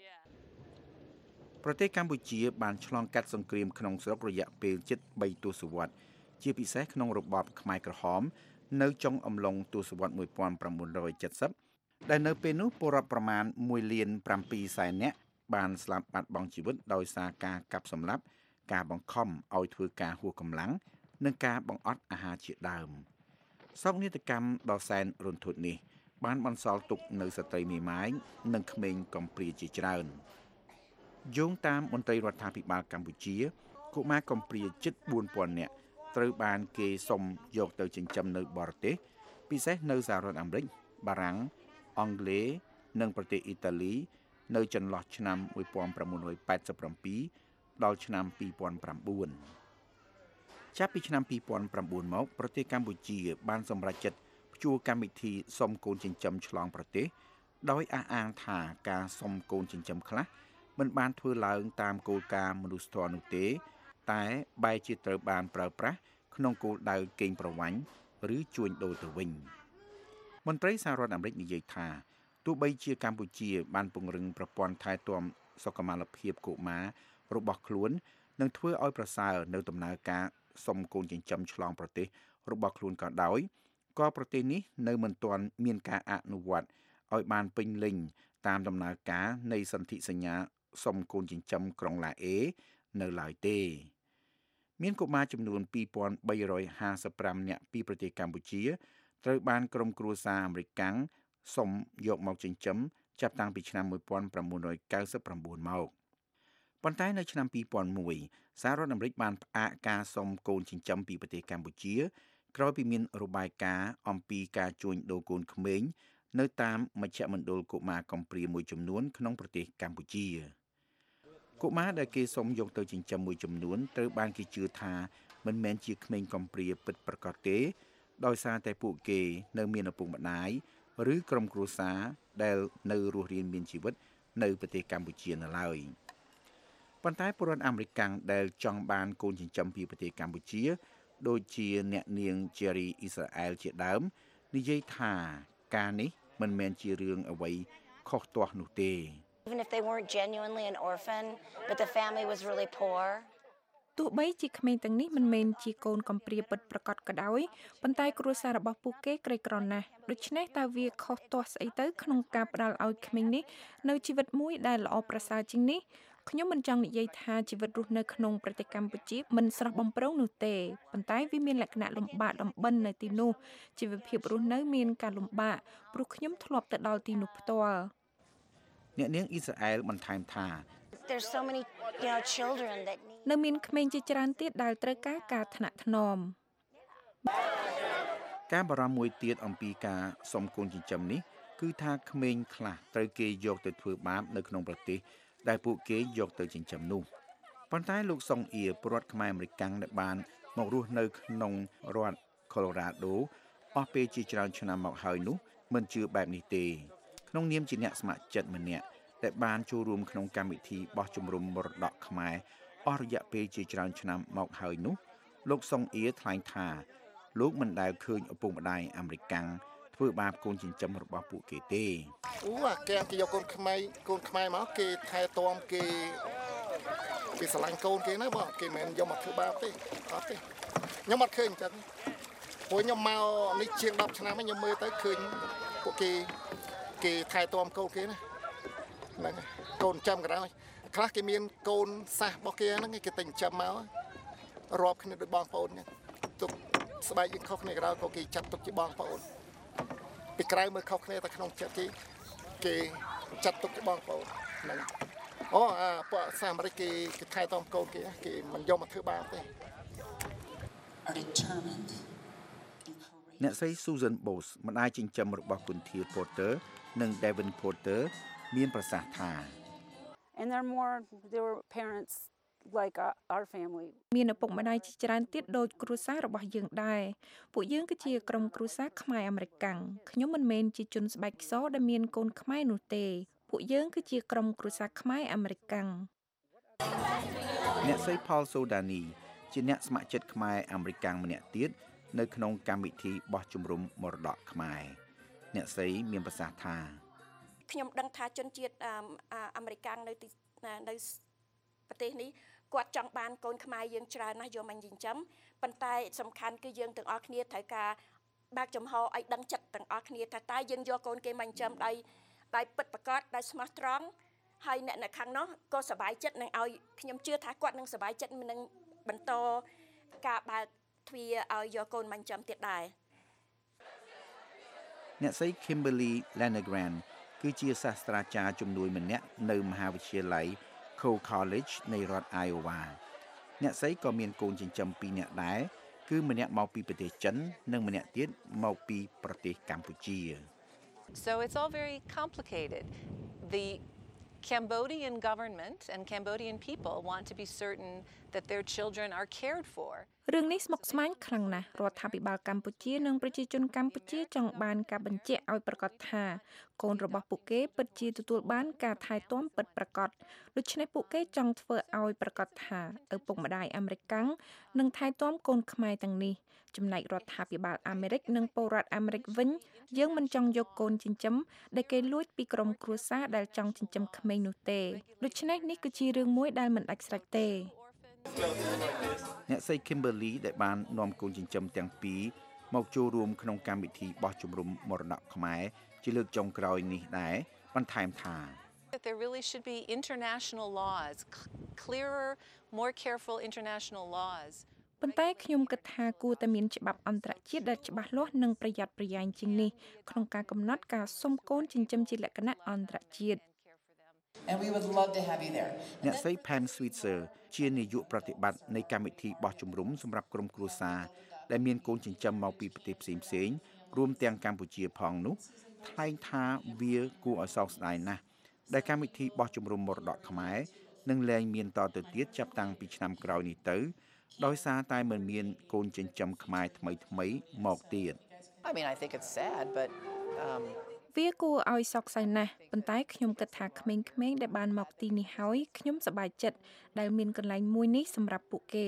ប្រទេសកម្ពុជាបានឆ្លងកាត់សង្គ្រាមក្នុងស្រុករយៈពេលជិត3ទសវត្សរ៍ជាពិសេសក្នុងរបបខ្មែរក្រហមនៅចុងអំឡុងទសវត្សរ៍1970ដែលនៅពេលនោះពលរដ្ឋប្រមាណ1.7 លាននាក់បានស្លាប់បាត់បង់ជីវិតដោយសារការកាប់សម្លាប់ការបង្ខំឲ្យធ្វើការហួសកម្លាំងនិងការបង្អត់អាហារជាដើមសោកនាដកម្មដ៏សែនរន្ធត់នេះបានបន្សល់ទុកនៅស្ត្រីមេម៉ាយនិងក្មេងកំព្រាជាច្រើនយោងតាមមន្ត្រីរដ្ឋាភិបាលកម្ពុជាកុមារកំព្រាជិត 4,000 នាក់ត្រូវបានគេសុំយកទៅចិញ្ចឹមនៅបរទេសពិសេសនៅសហរដ្ឋអាមេរិកបារាំងអង់គ្លេសនិងប្រទេសអ៊ីតាលីនៅចន្លោះឆ្នាំ1987ដល់ឆ្នាំ2009ចាប់ពីឆ្នាំ2009មកប្រទេសកម្ពុជាបានសម្រេចចិត្តព្យួរកម្មវិធីសុំកូនចិញ្ចឹមឆ្លងប្រទេសដោយអះអាងថាការសុំកូនចិញ្ចឹមខ្លះមិនបានធ្វើឡើងតាមគោលការណ៍មនុស្សធម៌នោះទេតែបែរជាត្រូវបានប្រើប្រាស់ក្នុងគោលដៅកេងប្រវ័ញ្ចឬជួញដូរទៅវិញមន្ត្រីសហរដ្ឋអាមេរិកនិយាយថាទោះបីជាកម្ពុជាបានពង្រឹងប្រព័ន្ធថែទាំសុខុមាលភាពកុមាររបស់ខ្លួននិងធ្វើឲ្យប្រសើរនៅដំណើរការសុំកូនចិញ្ចឹមឆ្លងប្រទេសរបស់ខ្លួនក៏ដោយក៏ប្រទេសនេះនៅមិនទាន់មានការអនុវត្តឲ្យបានពេញលេញតាមដំណើរការនៃសន្ធិសញ្ញាសុំកូនចិញ្ចឹមក្រុងឡាអេនៅឡើយទេមានកុមារចំនួន 2,355 នាក់ពីប្រទេសកម្ពុជាត្រូវបានក្រុមគ្រួសារអាមេរិកសុំយកមកចិញ្ចឹមចាប់តាំងពីឆ្នាំ1999មកប៉ុន្តែនៅឆ្នាំ2001សហរដ្ឋអាមេរិកបានផ្អាកការសុំកូនចិញ្ចឹមពីប្រទេសកម្ពុជាក្រោយពីមានរបាយការណ៍អំពីការជួញដូរកូនក្មេងនៅតាមមជ្ឈមណ្ឌលកុមារកំព្រាមួយចំនួនក្នុងប្រទេសកម្ពុជាកុមារដែលគេសុំយកទៅចិញ្ចឹមមួយចំនួនត្រូវបានគេជឿថាមិនមែនជាក្មេងកំព្រាពិតប្រាកដទេដោយសារតែពួកគេនៅមានឪពុកម្ដាយឬក្រុមគ្រួសារដែលនៅរស់រានមានជីវិតនៅប្រទេសកម្ពុជានៅឡើយប៉ុន្តែពលរដ្ឋអាមេរិកដែលចង់បានកូនចិញ្ចឹមពីប្រទេសកម្ពុជាដូចជាអ្នកនាង Jerry Israel ជាដើមនិយាយថាការនេះមិនមែនជារឿងអ្វីខុសទាស់នោះទេ Even if they weren't genuinely an orphan, but the family was really poor. ទោះបីជាក្មេងទាំងនេះមិនមែនជាកូនកំព្រាពិតប្រាកដក៏ដោយប៉ុន្តែគ្រួសាររបស់ពួកគេក្រីក្រណាស់ដូច្នេះតើវាខុសទាស់ស្អីទៅក្នុងការផ្ដល់ឲ្យក្មេងនេះនៅជីវិតមួយដែលល្អប្រសើរជាងនេះខ្ញុំមិនចង់និយាយថាជីវិតរស់នៅក្នុងប្រទេសកម្ពុជាមិនស្រស់បំព្រងនោះទេប៉ុន្តែវាមានលក្ខណៈលំបាកលំបិននៅទីនោះជីវភាពរស់នៅមានការលំបាកព្រោះខ្ញុំធ្លាប់ទៅដល់ទីនោះផ្ទាល់អ្នកនាងអ៊ីស្រាអែលបន្ថែមថា There's so many, children that need នៅមានក្មេងជាច្រើនទៀតដែលត្រូវការការថ្នាក់ថ្នមការបារម្ភមួយទៀតអំពីការសុំកូនចិញ្ចឹមនេះគឺថាក្មេងខ្លះត្រូវគេយកទៅធ្វើបាបនៅក្នុងប្រទេសដែលពួកគេយកទៅចិញ្ចឹមនោះប៉ុន្តែលោកសុងអៀពលរដ្ឋខ្មែរអាមេរិកដែលបានមករស់នៅក្នុងរដ្ឋ Colorado អស់ពេលជាច្រើនឆ្នាំមកហើយនោះមិនជឿបែបនេះទេក្នុងនាមជាអ្នកស្ម័គ្រចិត្តម្នាក់ដែលបានចូលរួមក្នុងកម្មវិធីបោះជំរំមរតកខ្មែរអស់រយៈពេលជាច្រើនឆ្នាំមកហើយនោះលោកសុងអៀថ្លែងថាលោកមិនដែលឃើញឪពុកម្ដាយអាមេរិកធ្វើបាបកូនចិញ្ចឹមរបស់ពួកគេទេអាគេយកកូនខ្មែរមកគេថែទាំគេស្រឡាញ់កូនគេណាបងគេមិនយកមកធ្វើបាបទេអត់ទេខ្ញុំអត់ឃើញអញ្ចឹងព្រោះខ្ញុំមកនេះជាង10ឆ្នាំហើយខ្ញុំមើលទៅឃើញពួកគេថែទាំកូនគេណាហ្នឹងកូនចាំក៏ដោយខ្លះគេមានកូនសាសរបស់គេហ្នឹងគេតែចិញ្ចឹមមករាប់គ្នាដូចបងប្អូនហ្នឹងទុកស្បែកយើងខុសគ្នាក៏ដោយក៏គេចាត់ទុកជាបងប្អូនពីក្រៅមើលខុសគ្នាតែក្នុងចិត្តគេចាត់ទុកជាបងប្អូនហ្នឹងអូពួកសាសអាមេរិកគេថែទាំកូនគេមិនយកមកធ្វើបាបទេអ្នកស្រី Susan Bose ម្ដាយចិញ្ចឹមរបស់គុនធា Porter និង Devin Porter មានប្រសាសន៍ថា And there were parents like our family មានឪពុកម្ដាយជាច្រើនទៀតដូចគ្រួសាររបស់យើងដែរពួកយើងគឺជាក្រុមគ្រួសារខ្មែរអាមេរិកខ្ញុំមិនមែនជាជនស្បែកខ្សដែលមានកូនខ្មែរនោះទេពួកយើងគឺជាក្រុមគ្រួសារខ្មែរអាមេរិកអ្នកស្រី Paul Sodani ជាអ្នកស្ម័គ្រចិត្តខ្មែរអាមេរិកម្នាក់ទៀតនៅក្នុងកម្មវិធីបោះជំរំមរតកខ្មែរអ្នកស្រីមានប្រសាសន៍ថាខ្ញុំដឹងថាជនជាតិអាមេរិកនៅប្រទេសនេះគាត់ចង់បានកូនខ្មែរយើងច្រើនណាស់យកមកចិញ្ចឹមប៉ុន្តែសំខាន់គឺយើងទាំងអស់គ្នាត្រូវការបើកចំហឲ្យដឹងចិត្តទាំងអស់គ្នាថាតើយើងយកកូនគេមកចិញ្ចឹមដោយពិតប្រាកដដោយស្មោះត្រង់ហើយអ្នកនៅខាងនោះក៏សប្បាយចិត្តនឹងឲ្យខ្ញុំជឿថាគាត់នឹងសប្បាយចិត្តនឹងបន្តការបើកទ្វារឲ្យយកកូនមកចិញ្ចឹមទៀតដែរអ្នកស្រី Kimberly Lanegran គឺជាសាស្ត្រាចារ្យជំនួយម្នាក់នៅមហាវិទ្យាល័យ Coe College នៃរដ្ឋ Iowa អ្នកស្រីក៏មានកូនចិញ្ចឹម2នាក់ដែរគឺម្នាក់មកពីប្រទេសចិននិងម្នាក់ទៀតមកពីប្រទេសកម្ពុជា So it's all very complicated. The Cambodian government and Cambodian people want to be certain that their children are cared for. រឿងនេះស្មុគស្មាញខ្លាំងណាស់រដ្ឋាភិបាលកម្ពុជានិងប្រជាជនកម្ពុជាចង់បានការបញ្ជាក់ឲ្យប្រកាសថាកូនរបស់ពួកគេពិតជាទទួលបានការថែទាំពិតប្រាកដដូច្នេះពួកគេចង់ធ្វើឲ្យប្រកាសថាឪពុកម្ដាយអាមេរិកនឹងថែទាំកូនខ្មែរទាំងនេះចំណែករដ្ឋាភិបាលអាមេរិកនិងពលរដ្ឋអាមេរិកវិញយើងមិនចង់យកកូនចិញ្ចឹមដែលគេលួចពីក្រុមគ្រួសារដែលចង់ចិញ្ចឹមក្មេងនោះទេដូច្នេះនេះគឺជារឿងមួយដែលមិនដាច់ស្រេចទេអ្នកស្រី Kimberly ដែលបាននាំកូនចិញ្ចឹមទាំងពីរមកចូលរួមក្នុងកម្មវិធីបោះជំរំមរតកខ្មែរជាលើកចុងក្រោយនេះដែរបន្ថែមថា There really should be international laws, clearer, more careful international laws. ប៉ុន្តែខ្ញុំគិតថាគួរតែមានច្បាប់អន្តរជាតិដែលច្បាស់លាស់និងប្រយ័ត្នប្រយែងជាងនេះក្នុងការកំណត់ការសុំកូនចិញ្ចឹមជាលក្ខណៈអន្តរជាតិ And we would love to have you there. អ្នកស្រី Pam Switzer ជានាយកប្រតិបត្តិនៃកម្មវិធីបោះជំរំសម្រាប់ក្រុមគ្រួសារដែលមានកូនចិញ្ចឹមមកពីប្រទេសផ្សេងៗរួមទាំងកម្ពុជាផងនោះថ្លែងថាវាគួរឲ្យសោកស្ដាយណាស់ដែលកម្មវិធីបោះជំរំមរតកខ្មែរនឹងលែងមានតទៅទៀតចាប់តាំងពីឆ្នាំក្រោយនេះទៅដោយសារតែមិនមានកូនចិញ្ចឹមខ្មែរថ្មីមកទៀត I mean I think it's sad but វាគួរឲ្យសោកសៅណាស់ប៉ុន្តែខ្ញុំគិតថាក្មេងៗដែលបានមកទីនេះហើយខ្ញុំសប្បាយចិត្តដែលមានកន្លែងមួយនេះសម្រាប់ពួកគេ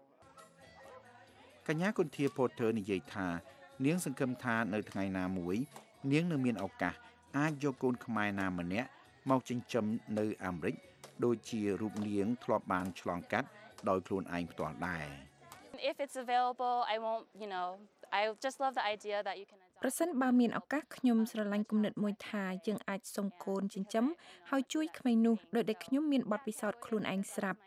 កញ្ញាគុនធា Porter និយាយថានាងសង្ឃឹមថានៅថ្ងៃណាមួយនាងនឹងមានឱកាសអាចយកកូនខ្មែរណាម្នាក់មកចិញ្ចឹមនៅអាមេរិកដូចជារូបនាងធ្លាប់បានឆ្លងកាត់ដោយខ្លួនឯងផ្ទាល់ដែរ If it's available, I won't, I just love the idea that you can ប្រសិនបើមានឱកាសខ្ញុំស្រឡាញ់គំនិតមួយថាយើងអាចសុំកូនចិញ្ចឹមហើយជួយក្មេងនោះដោយដែលខ្ញុំមានបទពិសោធន៍ខ្លួនឯងស្រាប់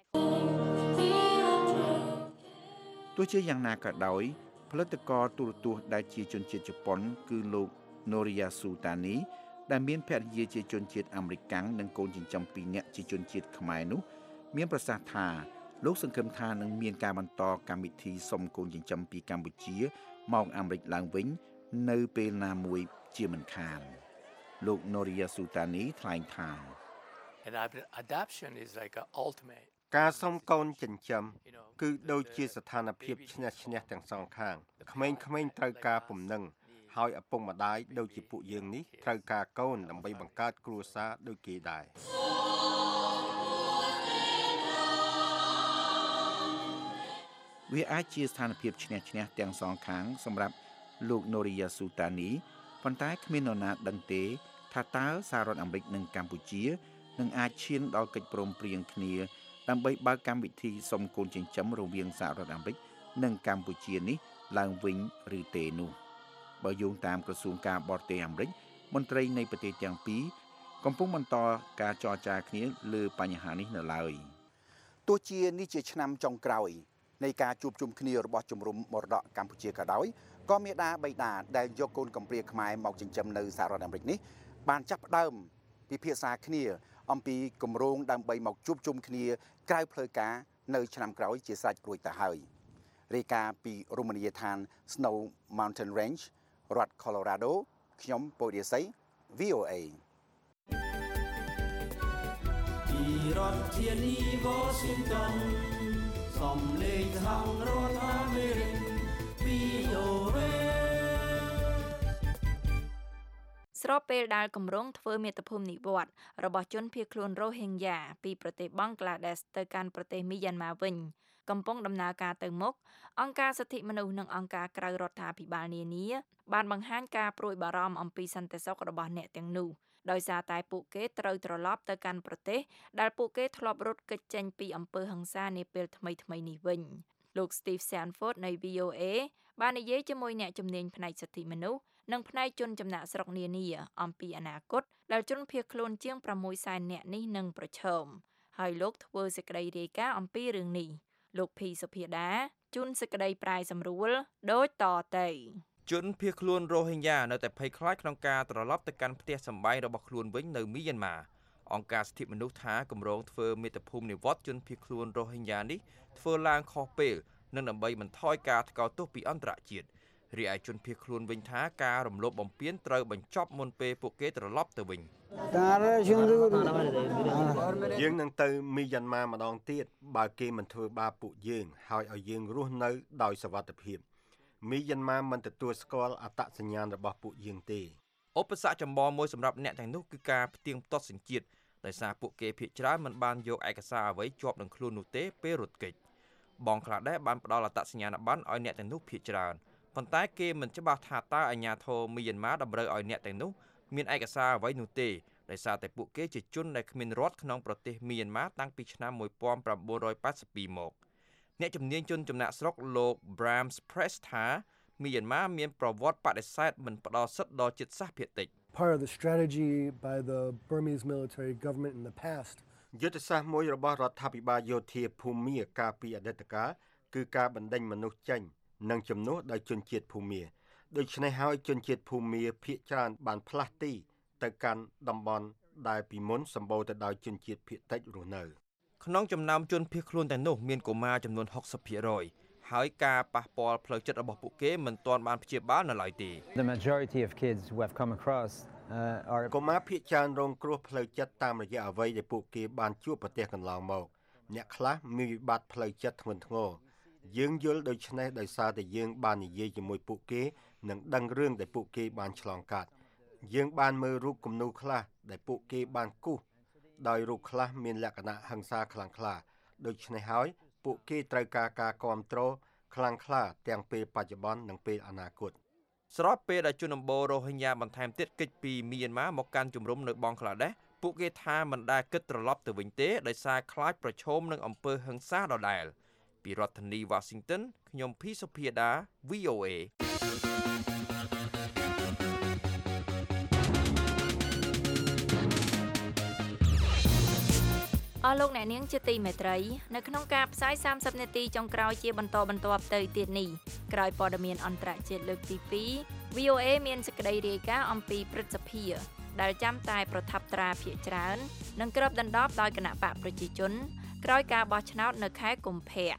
ទោះជាយ៉ាងណាក៏ដោយផលិតករទូរទស្សន៍ដែលជាជនជាតិជប៉ុនគឺលោក Noriyasu Tani ដែលមានភរិយាជាជនជាតិអាមេរិកនិងកូនចិញ្ចឹម2នាក់ជាជនជាតិខ្មែរនោះមានប្រសាសន៍ថាលោកសង្ឃឹមថានឹងមានការបន្តកម្មវិធីសុំកូនចិញ្ចឹមពីកម្ពុជាមកអាមេរិកឡើងវិញនៅពេលណាមួយជាមិនខានលោក Noriyasu Tani ថ្លែងថា Adoption is like an ultimate ការសុំកូនចិញ្ចឹមគឺដូចជាស្ថានភាពឈ្នះឈ្នះទាំងសងខាងក្មេងៗត្រូវការពំនឹងហើយឪពុកម្ដាយដូចជាពួកយើងនេះត្រូវការកូនដើម្បីបង្កើតគ្រួសារដូចគេដែរវាអាចជាស្ថានភាពឈ្នះឈ្នះទាំងសងខាងសម្រាប់លោក Noriyasu Tani ប៉ុន្តែគ្មាននរណាដឹងទេថាតើសហរដ្ឋអាមេរិកនិងកម្ពុជានឹងអាចឈានដល់កិច្ចព្រមព្រៀងគ្នាដើម្បីបើកកម្មវិធីសុំកូនចិញ្ចឹមរវាងសហរដ្ឋអាមេរិកនិងកម្ពុជានេះឡើងវិញឬទេនោះបើយោងតាមក្រសួងការបរទេសអាមេរិកមន្ត្រីនៃប្រទេសទាំងពីរកំពុងបន្តការចរចាគ្នាលើបញ្ហានេះនៅឡើយទោះជានេះជាឆ្នាំចុងក្រោយនៃការជួបជុំគ្នារបស់ជំរំមរតកកម្ពុជាក៏ដោយក៏មាតាបិតាដែលយកកូនកំព្រាខ្មែរមកចិញ្ចឹមនៅសហរដ្ឋអាមេរិកនេះបានចាប់ផ្ដើមពិភាក្សាគ្នាអំពីគម្រោងដើម្បីមកជួបជុំគ្នាក្រៅផ្លូវការនៅឆ្នាំក្រោយជាស្រេចរួចទៅហើយរាយការណ៍ពីរមណីយដ្ឋាន Snow Mountain Range រដ្ឋ Colorado ខ្ញុំពូឌីស័យ VOA ពីរដ្ឋធានី Washington សំឡេងសហរដ្ឋអាមេរិក VOA ស្របពេលដែលគម្រោងធ្វើមាតុភូមិនិវត្តន៍របស់ជនភៀសខ្លួនរ៉ូហិញយ៉ាពីប្រទេសបង់ក្លាដេសទៅកាន់ប្រទេសមីយ៉ាន់ម៉ាវិញកំពុងដំណើរការទៅមុខអង្គការសិទ្ធិមនុស្សនិងអង្គការក្រៅរដ្ឋាភិបាលនានាបានបង្ហាញការព្រួយបារម្ភអំពីសន្តិសុខរបស់អ្នកទាំងនោះដោយសារតែពួកគេត្រូវត្រឡប់ទៅកាន់ប្រទេសដែលពួកគេធ្លាប់រត់គេចចេញពីអំពើហិង្សានាពេលថ្មីៗនេះវិញលោក Steve Sanford នៃ VOA បាននិយាយជាមួយអ្នកជំនាញផ្នែកសិទ្ធិមនុស្សនិងផ្នែកជនចំណាក់ស្រុកនានាអំពីអនាគតដែលជនភៀសខ្លួនជាង 600,000 នាក់នេះនឹងប្រឈមហើយលោកធ្វើសេចក្តីរាយការណ៍អំពីរឿងនេះលោកភីសុភាដាជូនសេចក្តីប្រាយសម្រួលដូចតទៅជនភៀសខ្លួនរ៉ូហិញយ៉ានៅតែភ័យខ្លាចក្នុងការត្រឡប់ទៅកាន់ផ្ទះសម្បែងរបស់ខ្លួនវិញនៅមីយ៉ាន់ម៉ាអង្គការសិទ្ធិមនុស្សថាគម្រោងធ្វើមាតុភូមិនិវត្តន៍ជនភៀសខ្លួនរ៉ូហិញយ៉ានេះធ្វើឡើងខុសពេលនិងដើម្បីបន្ថយការថ្កោលទោសពីអន្តរជាតិរីឯជនភៀសខ្លួនវិញថាការរំលោភបំពានត្រូវបញ្ចប់មុនពេលពួកគេត្រឡប់ទៅវិញយើងនឹងទៅមីយ៉ាន់ម៉ាម្ដងទៀតបើគេមិនធ្វើបាបពួកយើងហើយឲ្យយើងរស់នៅដោយសុវត្ថិភាពមីយ៉ាន់ម៉ាមិនទទួលស្គាល់អត្តសញ្ញាណរបស់ពួកយើងទេឧបសគ្គចម្បងមួយសម្រាប់អ្នកទាំងនោះគឺការផ្ទៀងផ្ទាត់សញ្ជាតិដោយសារពួកគេភាគច្រើនមិនបានយកឯកសារអ្វីជាប់នឹងខ្លួននោះទេពេលរត់គេចបងក្លាដេសបានផ្ដល់អត្តសញ្ញាណប័ណ្ណឲ្យអ្នកទាំងនោះភាគច្រើនប៉ុន្តែគេមិនច្បាស់ថាតើអាជ្ញាធរមីយ៉ាន់ម៉ាតម្រូវឲ្យអ្នកទាំងនោះមានឯកសារអ្វីនោះទេដោយសារតែពួកគេជាជនដែលគ្មានរដ្ឋក្នុងប្រទេសមីយ៉ាន់ម៉ាតាំងពីឆ្នាំ1982មកអ្នកជំនាញជនចំណាក់ស្រុកលោក Bram Press ថាមីយ៉ាន់ម៉ាមានប្រវត្តិបដិសេធមិនផ្ដល់សិទ្ធិដល់ជាតិសាសន៍ភាគតិច Part of the strategy by the Burmese military government in the past យុទ្ធសាស្ត្រមួយរបស់រដ្ឋាភិបាលយោធាភូមាកាលពីអតីតកាលគឺការបណ្ដេញមនុស្សចេញនិងជំនួសដោយជនជាតិភូមាដូច្នេះហើយជនជាតិភូមាភាគច្រើនបានផ្លាស់ទីទៅកាន់តំបន់ដែលពីមុនសម្បូរទៅដោយជនជាតិភាគតិចរស់នៅក្នុងចំណោមជនភៀសខ្លួនទាំងនោះមានកុមារចំនួន 60% ហើយការប៉ះពាល់ផ្លូវចិត្តរបស់ពួកគេមិនទាន់បានព្យាបាលនៅឡើយទេ The majority of kids who have come across are កុមារភាគច្រើនរងគ្រោះផ្លូវចិត្តតាមរយៈអ្វីដែលពួកគេបានជួបប្រទះកន្លងមកអ្នកខ្លះមានវិបត្តិផ្លូវចិត្តធ្ងន់ធ្ងរយើងយល់ដូច្នេះដោយសារតែយើងបាននិយាយជាមួយពួកគេនិងដឹងរឿងដែលពួកគេបានឆ្លងកាត់យើងបានមើលរូបគំនូរខ្លះដែលពួកគេបានគូសដោយរូបខ្លះមានលក្ខណៈហិង្សាខ្លាំងក្លាដូច្នេះហើយពួកគេត្រូវការការគាំទ្រខ្លាំងក្លាទាំងពេលបច្ចុប្បន្ននិងពេលអនាគតស្របពេលដែលជនអំបូររ៉ូហិញយ៉ាបន្ថែមទៀតគេចពីមីយ៉ាន់ម៉ាមកកាន់ជំរំនៅបង់ក្លាដេសពួកគេថាមិនដែលគិតត្រឡប់ទៅវិញទេដោយសារខ្លាចប្រឈមនឹងអំពើហិង្សាដដែលពីរដ្ឋធានី Washington ខ្ញុំភីសុភាដា VOA អស់លោកអ្នកនាងជាទីមេត្រីនៅក្នុងការផ្សាយ30នាទីចុងក្រោយជាបន្តបន្ទាប់ទៅទៀតនេះក្រោយព័ត៌មានអន្តរជាតិលើកទី2 VOA មានសេចក្តីរាយការណ៍អំពីព្រឹទ្ធសភាដែលចាំតែប្រថាប់ត្រាភាគច្រើននិងគ្របដណ្ដប់ដោយគណៈបកប្រជាជនក្រោយការបោះឆ្នោតនៅខែកុម្ភៈ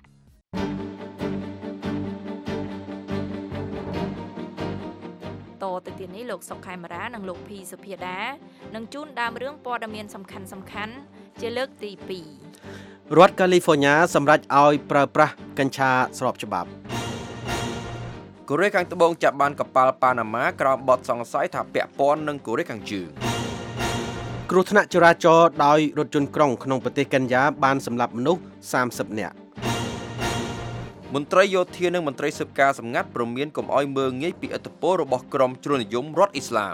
តទៅទៀតនេះលោកសុកខេមរានិងលោកភីសុភាដានឹងជូនដើមរឿងព័ត៌មានសំខាន់ជាលើកទី2 រដ្ឋកាលីហ្វ័រញ៉ាសម្រេចឲ្យប្រើប្រាស់កញ្ឆាស្របច្បាប់កូរ៉េខាងត្បូងចាប់បានកប៉ាល់ប៉ាណាម៉ាក្រោមបទសង្ស័យថាពាក់ព័ន្ធនឹងកូរ៉េខាងជើងគ្រោះថ្នាក់ចរាចរណ៍ដោយរថយន្តក្រុងក្នុងប្រទេសកេនយ៉ាបានសម្លាប់មនុស្ស30នាក់មន្ត្រីយោធានិងមន្ត្រីស៊ើបការសម្ងាត់ព្រមានកុំឲ្យមើលងាយពីឥទ្ធិពលរបស់ក្រុមជ្រុលនិយមរដ្ឋអ៊ីស្លាម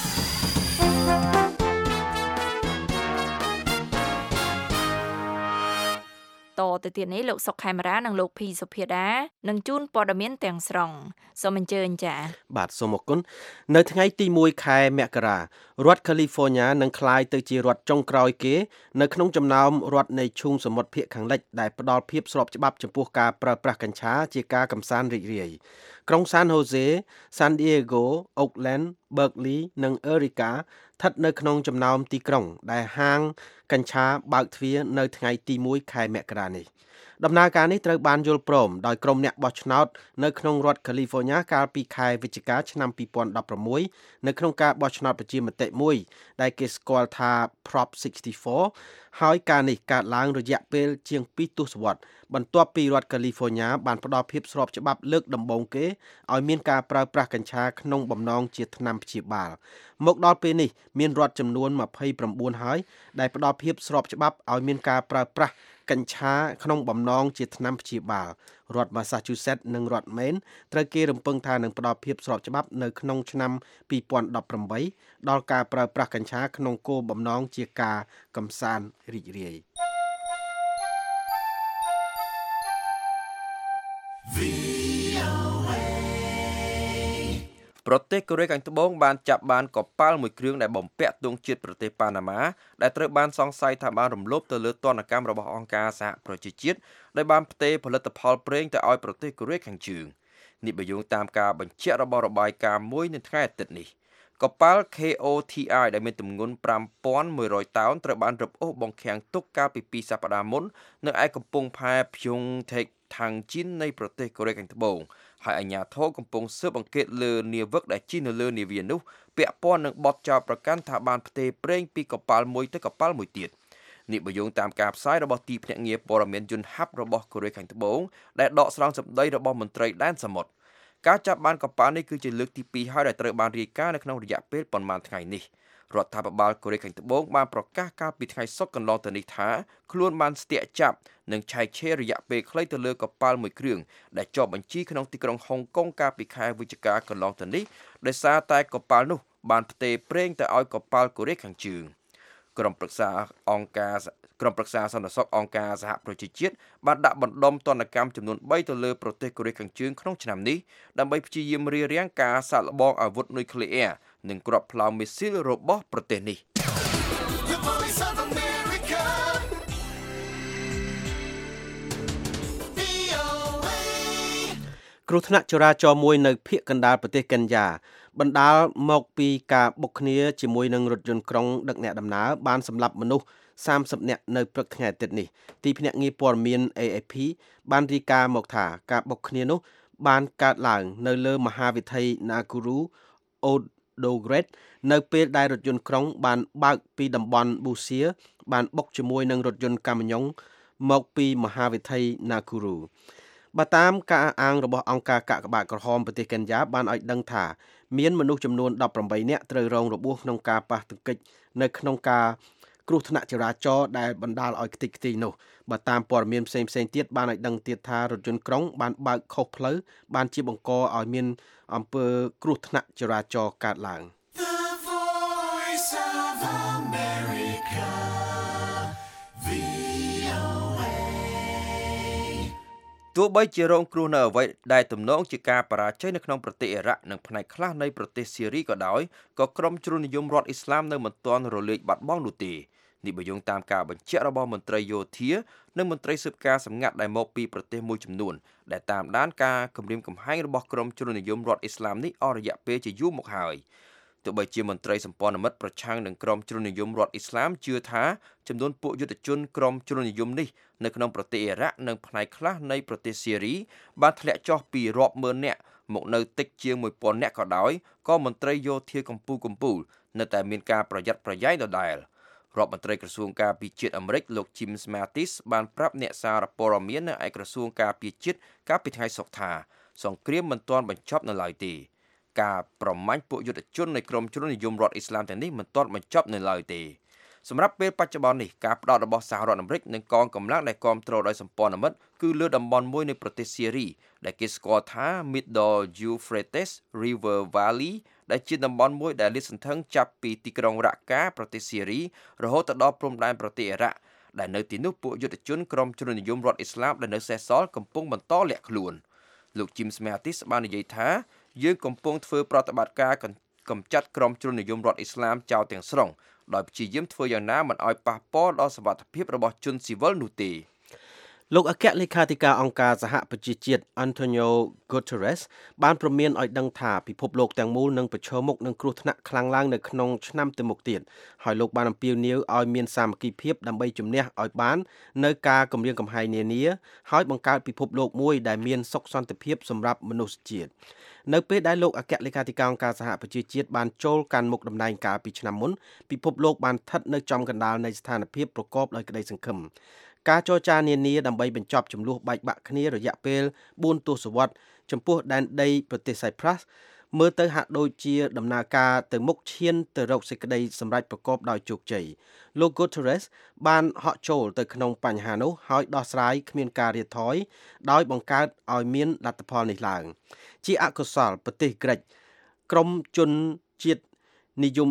តទៅទៀតនេះលោកសុកខេមរានិងលោកភីសុភាដានឹងជូនព័ត៌មានទាំងស្រុងសូមអញ្ជើញចា៎បាទសូមអរគុណនៅថ្ងៃទី1ខែមករារដ្ឋកាលីហ្វ័រញ៉ានឹងក្លាយទៅជារដ្ឋចុងក្រោយគេនៅក្នុងចំណោមរដ្ឋនៃឈូងសមុទ្រភាគខាងលិចដែលផ្ដល់ភាពស្របច្បាប់ចំពោះការប្រើប្រាស់កញ្ឆាជាការកម្សាន្តរីករាយក្រុង San Jose, San Diego, Oakland, Berkeley និង Eureka ស្ថិតនៅក្នុងចំណោមទីក្រុងដែលហាងកញ្ឆាបើកទ្វារនៅថ្ងៃទី1ខែមករានេះដំណើរការនេះត្រូវបានយល់ព្រមដោយក្រុមអ្នកបោះឆ្នោតនៅក្នុងរដ្ឋកាលីហ្វ័រញ៉ាកាលពីខែវិច្ឆិកាឆ្នាំ2016នៅក្នុងការបោះឆ្នោតប្រជាមតិមួយដែលគេស្គាល់ថា Prop 64ហើយការនេះកើតឡើងរយៈពេលជាង2ទសវត្សរ៍បន្ទាប់ពីរដ្ឋកាលីហ្វ័រញ៉ាបានផ្ដល់ភាពស្របច្បាប់លើកដំបូងគេឲ្យមានការប្រើប្រាស់កញ្ឆាក្នុងបំណងជាថ្នាំព្យាបាលមកដល់ពេលនេះមានរដ្ឋចំនួន29ហើយដែលផ្ដល់ភាពស្របច្បាប់ឲ្យមានការប្រើប្រាស់កញ្ឆាក្នុងបំណងជាថ្នាំព្យាបាលរដ្ឋ Massachusetts និងរដ្ឋ Maine ត្រូវគេរំពឹងថានឹងផ្ដល់ភាពស្របច្បាប់នៅក្នុងឆ្នាំ2018ដល់ការប្រើប្រាស់កញ្ឆាក្នុងគោលបំណងជាការកម្សាន្តរីករាយប្រទេសកូរ៉េខាងត្បូងបានចាប់បានកប៉ាល់មួយគ្រឿងដែលបំពាក់ទង់ជាតិប្រទេសប៉ាណាម៉ាដែលត្រូវបានសង្ស័យថាបានរំលោភទៅលើទណ្ឌកម្មរបស់អង្គការសហប្រជាជាតិដែលបានផ្ទេរផលិតផលប្រេងទៅឲ្យប្រទេសកូរ៉េខាងជើងនេះបើយោងតាមការបញ្ជាក់របស់របាយការណ៍មួយនៅថ្ងៃអាទិត្យនេះកប៉ាល់ KOTI ដែលមានទម្ងន់ 5,100 តោនត្រូវបានរឹបអូសបង្ខាំងទុកកាលពី2សប្តាហ៍មុននៅឯកំពង់ផែ Pyeongtaek ខាងជិននៃប្រទេសកូរ៉េខាងត្បូងហើយអាជ្ញាធរកំពុងស៊ើបអង្កេតលើនាវិកដែលជិះនៅលើនាវានោះពាក់ព័ន្ធនឹងបទចោទប្រកាន់ថាបានផ្ទេរប្រេងពីកប៉ាល់មួយទៅកប៉ាល់មួយទៀតនេះបើយោងតាមការផ្សាយរបស់ទីភ្នាក់ងារព័ត៌មានយន្តហ័ព្ទរបស់កូរ៉េខាងត្បូងដែលដកស្រង់សម្ដីរបស់មន្ត្រីដែនសមុទ្រការចាប់បានកប៉ាល់នេះគឺជាលើកទី2ហើយដែលត្រូវបានរាយការណ៍នៅក្នុងរយៈពេលប៉ុន្មានថ្ងៃនេះរដ្ឋាភិបាលកូរ៉េខាងត្បូងបានប្រកាសកាលពីថ្ងៃសុក្រកន្លងទៅនេះថាខ្លួនបានស្ទាក់ចាប់និងឆែកឆេររយៈពេលខ្លីទៅលើកប៉ាល់មួយគ្រឿងដែលជាប់បញ្ជីក្នុងទីក្រុងហុងកុងកាលពីខែវិច្ឆិកាកន្លងទៅនេះដោយសារតែកប៉ាល់នោះបានផ្ទេរប្រេងទៅឲ្យកប៉ាល់កូរ៉េខាងជើងក្រុមប្រឹក្សាសន្តិសុខអង្គការសហប្រជាជាតិបានដាក់បណ្ដុំទណ្ឌកម្មចំនួន3ទៅលើប្រទេសកូរ៉េខាងជើងក្នុងឆ្នាំនេះដើម្បីព្យាយាមរារាំងការសាកល្បងអាវុធនុយក្លេអ៊ែរនិងគ្រាប់ផ្លោមមីស៊ីលរបស់ប្រទេសនេះគ្រោះថ្នាក់ចរាចរណ៍មួយនៅភាគកណ្ដាលប្រទេសកេនយ៉ាបណ្ដាលមកពីការបុកគ្នាជាមួយនឹងរថយន្តក្រុងដឹកអ្នកដំណើរបានសម្លាប់មនុស្ស30នាក់នៅព្រឹកថ្ងៃអាទិត្យនេះទីភ្នាក់ងារព័ត៌មាន AFP បានរាយការណ៍មកថាការបុកគ្នានោះបានកើតឡើងនៅលើមហាវិថី Nakuru Odogret នៅពេលដែលរថយន្តក្រុងបានបើកពីតំបន់ Busia បានបុកជាមួយនឹងរថយន្តកាមីយ៉ុងមកពីមហាវិថី Nakuruបើតាមការអាងរបស់អង្គការកាកបាទក្រហមប្រទេសកេនយ៉ាបានឲ្យដឹងថាមានមនុស្សចំនួន18នាក់ត្រូវរងរបួសក្នុងការប៉ះទង្គិចនៅក្នុងការគ្រោះថ្នាក់ចរាចរណ៍ដែលបណ្ដាលឲ្យខ្ទេចខ្ទីនោះបើតាមព័ត៌មានផ្សេងទៀតបានឲ្យដឹងទៀតថារថយន្តក្រុងបានបើកខុសផ្លូវបានជាបង្កឲ្យមានអំពើគ្រោះថ្នាក់ចរាចរណ៍កើតឡើងទោះបីជារងគ្រោះនៅអ្វីដែលទំនងជាការបរាជ័យនៅក្នុងប្រទេសអ៊ីរ៉ាក់និងផ្នែកខ្លះនៃប្រទេសស៊ីរីក៏ដោយក៏ក្រុមជ្រុលនិយមរដ្ឋអ៊ីស្លាមនៅមិនទាន់រលាយបាត់បង់នោះទេនេះបើយោងតាមការបញ្ជាក់របស់មន្ត្រីយោធានិងមន្ត្រីស៊ើបការសម្ងាត់ដែលមកពីប្រទេសមួយចំនួនដែលតាមដានការគំរាមកំហែងរបស់ក្រុមជ្រុលនិយមរដ្ឋអ៊ីស្លាមនេះអស់រយៈពេលជាយូរមកហើយទោះបីជាមន្ត្រីសម្ព័ន្ធមិត្តប្រឆាំងនឹងក្រុមជ្រុលនិយមរដ្ឋអ៊ីស្លាមជឿថាចំនួនពួកយុទ្ធជនក្រុមជ្រុលនិយមនេះនៅក្នុងប្រទេសអ៊ីរ៉ាក់និងផ្នែកខ្លះនៃប្រទេសស៊ីរីបានធ្លាក់ចុះពីរាប់ម៉ឺននាក់មកនៅតិចជាង 1000 នាក់ក៏ដោយក៏មន្ត្រីយោធាកម្ពុជានៅតែមានការប្រយ័ត្នប្រយែងដដែលរដ្ឋមន្ត្រីក្រសួងការពារជាតិអាមេរិកលោក Jim Mattis បានប្រាប់អ្នកសារព័ត៌មាននៅឯក្រសួងការពារជាតិកាលពីថ្ងៃសុក្រថាសង្គ្រាមមិនទាន់បញ្ចប់នៅឡើយទេការប្រមាញ់ពួកយុទ្ធជននៃក្រុមជ្រុលនិយមរដ្ឋអ៊ីស្លាមទាំងនេះមិនទាន់បញ្ចប់នៅឡើយទេសម្រាប់ពេលបច្ចុប្បន្ននេះការផ្ដោតរបស់សហរដ្ឋអាមេរិកនិងកងកម្លាំងដែលគាំទ្រដោយសម្ព័ន្ធមិត្តគឺលើតំបន់មួយនៃប្រទេសស៊ីរីដែលគេស្គាល់ថា Middle Euphrates River Valley ដែលជាតំបន់មួយដែលលាតសន្ធឹងចាប់ពីទីក្រុងរ៉ាកាប្រទេសស៊ីរីរហូតដល់ព្រំដែនប្រទេសអ៊ីរ៉ាក់ដែលនៅទីនោះពួកយុទ្ធជនក្រុមជ្រុលនិយមរដ្ឋអ៊ីស្លាមដែលនៅសេសសល់កំពុងបន្តលាក់ខ្លួនលោក Jim Mattis បាននិយាយថាយើងកំពុងធ្វើប្រតិបត្តិការកម្ចាត់ក្រុមជ្រុលនិយមរដ្ឋអ៊ីស្លាមចោលទាំងស្រុងដោយព្យាយាមធ្វើយ៉ាងណាមិនឲ្យប៉ះពាល់ដល់សុវត្ថិភាពរបស់ជនស៊ីវិលនោះទេលោកអគ្គលេខាធិការអង្គការសហប្រជាជាតិ Antonio Guterres បានព្រមានឲ្យដឹងថាពិភពលោកទាំងមូលនឹងប្រឈមមុខនឹងគ្រោះថ្នាក់ខ្លាំងឡើងនៅក្នុងឆ្នាំទៅមុខទៀតហើយលោកបានអំពាវនាវឲ្យមានសាមគ្គីភាពដើម្បីជំនះឲ្យបាននៅការគំរាមកំហែងនានាហើយបង្កើតពិភពលោកមួយដែលមានសុខសន្តិភាពសម្រាប់មនុស្សជាតិនៅពេលដែលលោកអគ្គលេខាធិការអង្គការសហប្រជាជាតិបានចូលកាន់មុខតំណែងកាលពីឆ្នាំមុនពិភពលោកបានស្ថិតនៅចំកណ្ដាលនៃស្ថានភាពប្រកបដោយក្តីសង្ឃឹមការចរចានានាដើម្បីបញ្ចប់ចំនួនបែកបាក់គ្នារយៈពេល4ទសវត្សរ៍ចំពោះដែនដីប្រទេស Cyprus មើលទៅហាក់ដូចជាដំណើរការទៅមុខឈានទៅរកសេចក្តីសម្រេចប្រកបដោយជោគជ័យលោក Guterres បានហក់ចូលទៅក្នុងបញ្ហានោះហើយដោះស្រាយគ្មានការរាថយដោយបង្កើតឲ្យមានលទ្ធផលនេះឡើងជាអកុសលប្រទេសក្រិចក្រុមជនជាតិនិយម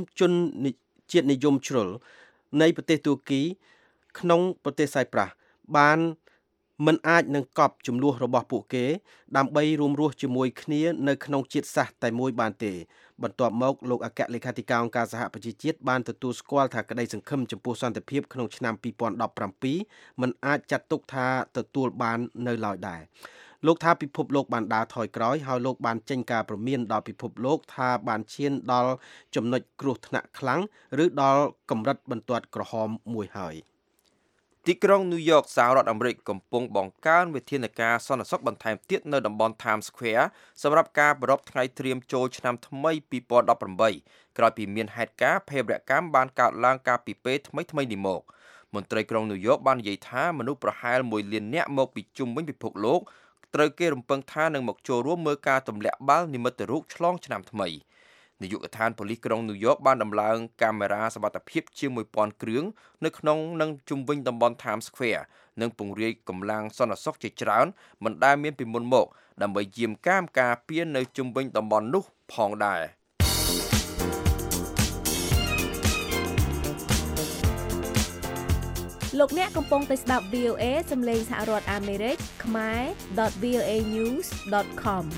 ជ្រុលនៃប្រទេសទួរគីក្នុងប្រទេសសៃប្រាស់បានមិនអាចនឹងកប់ចំនួនរបស់ពួកគេដើម្បីរួមរស់ជាមួយគ្នានៅក្នុងជាតិសាសន៍តែមួយបានទេបន្ទាប់មកលោកអគ្គលេខាធិការអង្គការសហប្រជាជាតិបានទទួលស្គាល់ថាក្តីសង្ឃឹមចំពោះសន្តិភាពក្នុងឆ្នាំ2017មិនអាចចាត់ទុកថាទទួលបាននៅឡើយដែរលោកថាពិភពលោកបានដើរថយក្រោយហើយលោកបានចេញការព្រមានដល់ពិភពលោកថាបានឈានដល់ចំណុចគ្រោះថ្នាក់ខ្លាំងឬដល់កម្រិតបន្ទាត់ក្រហមមួយហើយទីក្រុងញូវយ៉កសហរដ្ឋអាមេរិកកំពុងបង្កើនវិធានការសន្តិសុខបន្ថែមទៀតនៅតំបន់ Times Square សម្រាប់ការប្រារព្ធថ្ងៃត្រៀមចូលឆ្នាំថ្មី2018ក្រោយពីមានហេតុការណ៍ភេរវកម្មបានកើតឡើងកាលពីពេលថ្មីនេះមកមន្ត្រីក្រុងញូវយ៉កបាននិយាយថាមនុស្សប្រហែល1លាននាក់មកពីជុំវិញពិភពលោកត្រូវគេរំពឹងថានឹងមកចូលរួមមើលការទម្លាក់បាល់និមិត្តរូបឆ្លងឆ្នាំថ្មីនាយកដ្ឋានប៉ូលីសក្រុងញូវយ៉កបានដំឡើងកាមេរ៉ាសុវត្ថិភាពជាង 1000 គ្រឿងនៅក្នុងនិងជុំវិញតំបន់ Times Square និងពង្រាយកម្លាំងសន្តិសុខជាច្រើនមិនដែលមានពីមុនមកដើម្បីយាមកាមការពារនៅជុំវិញតំបន់នោះផងដែរលោកអ្នកកំពុងតែស្ដាប់ VOA សំឡេងសហរដ្ឋអាមេរិកខ្មែរ .voanews.com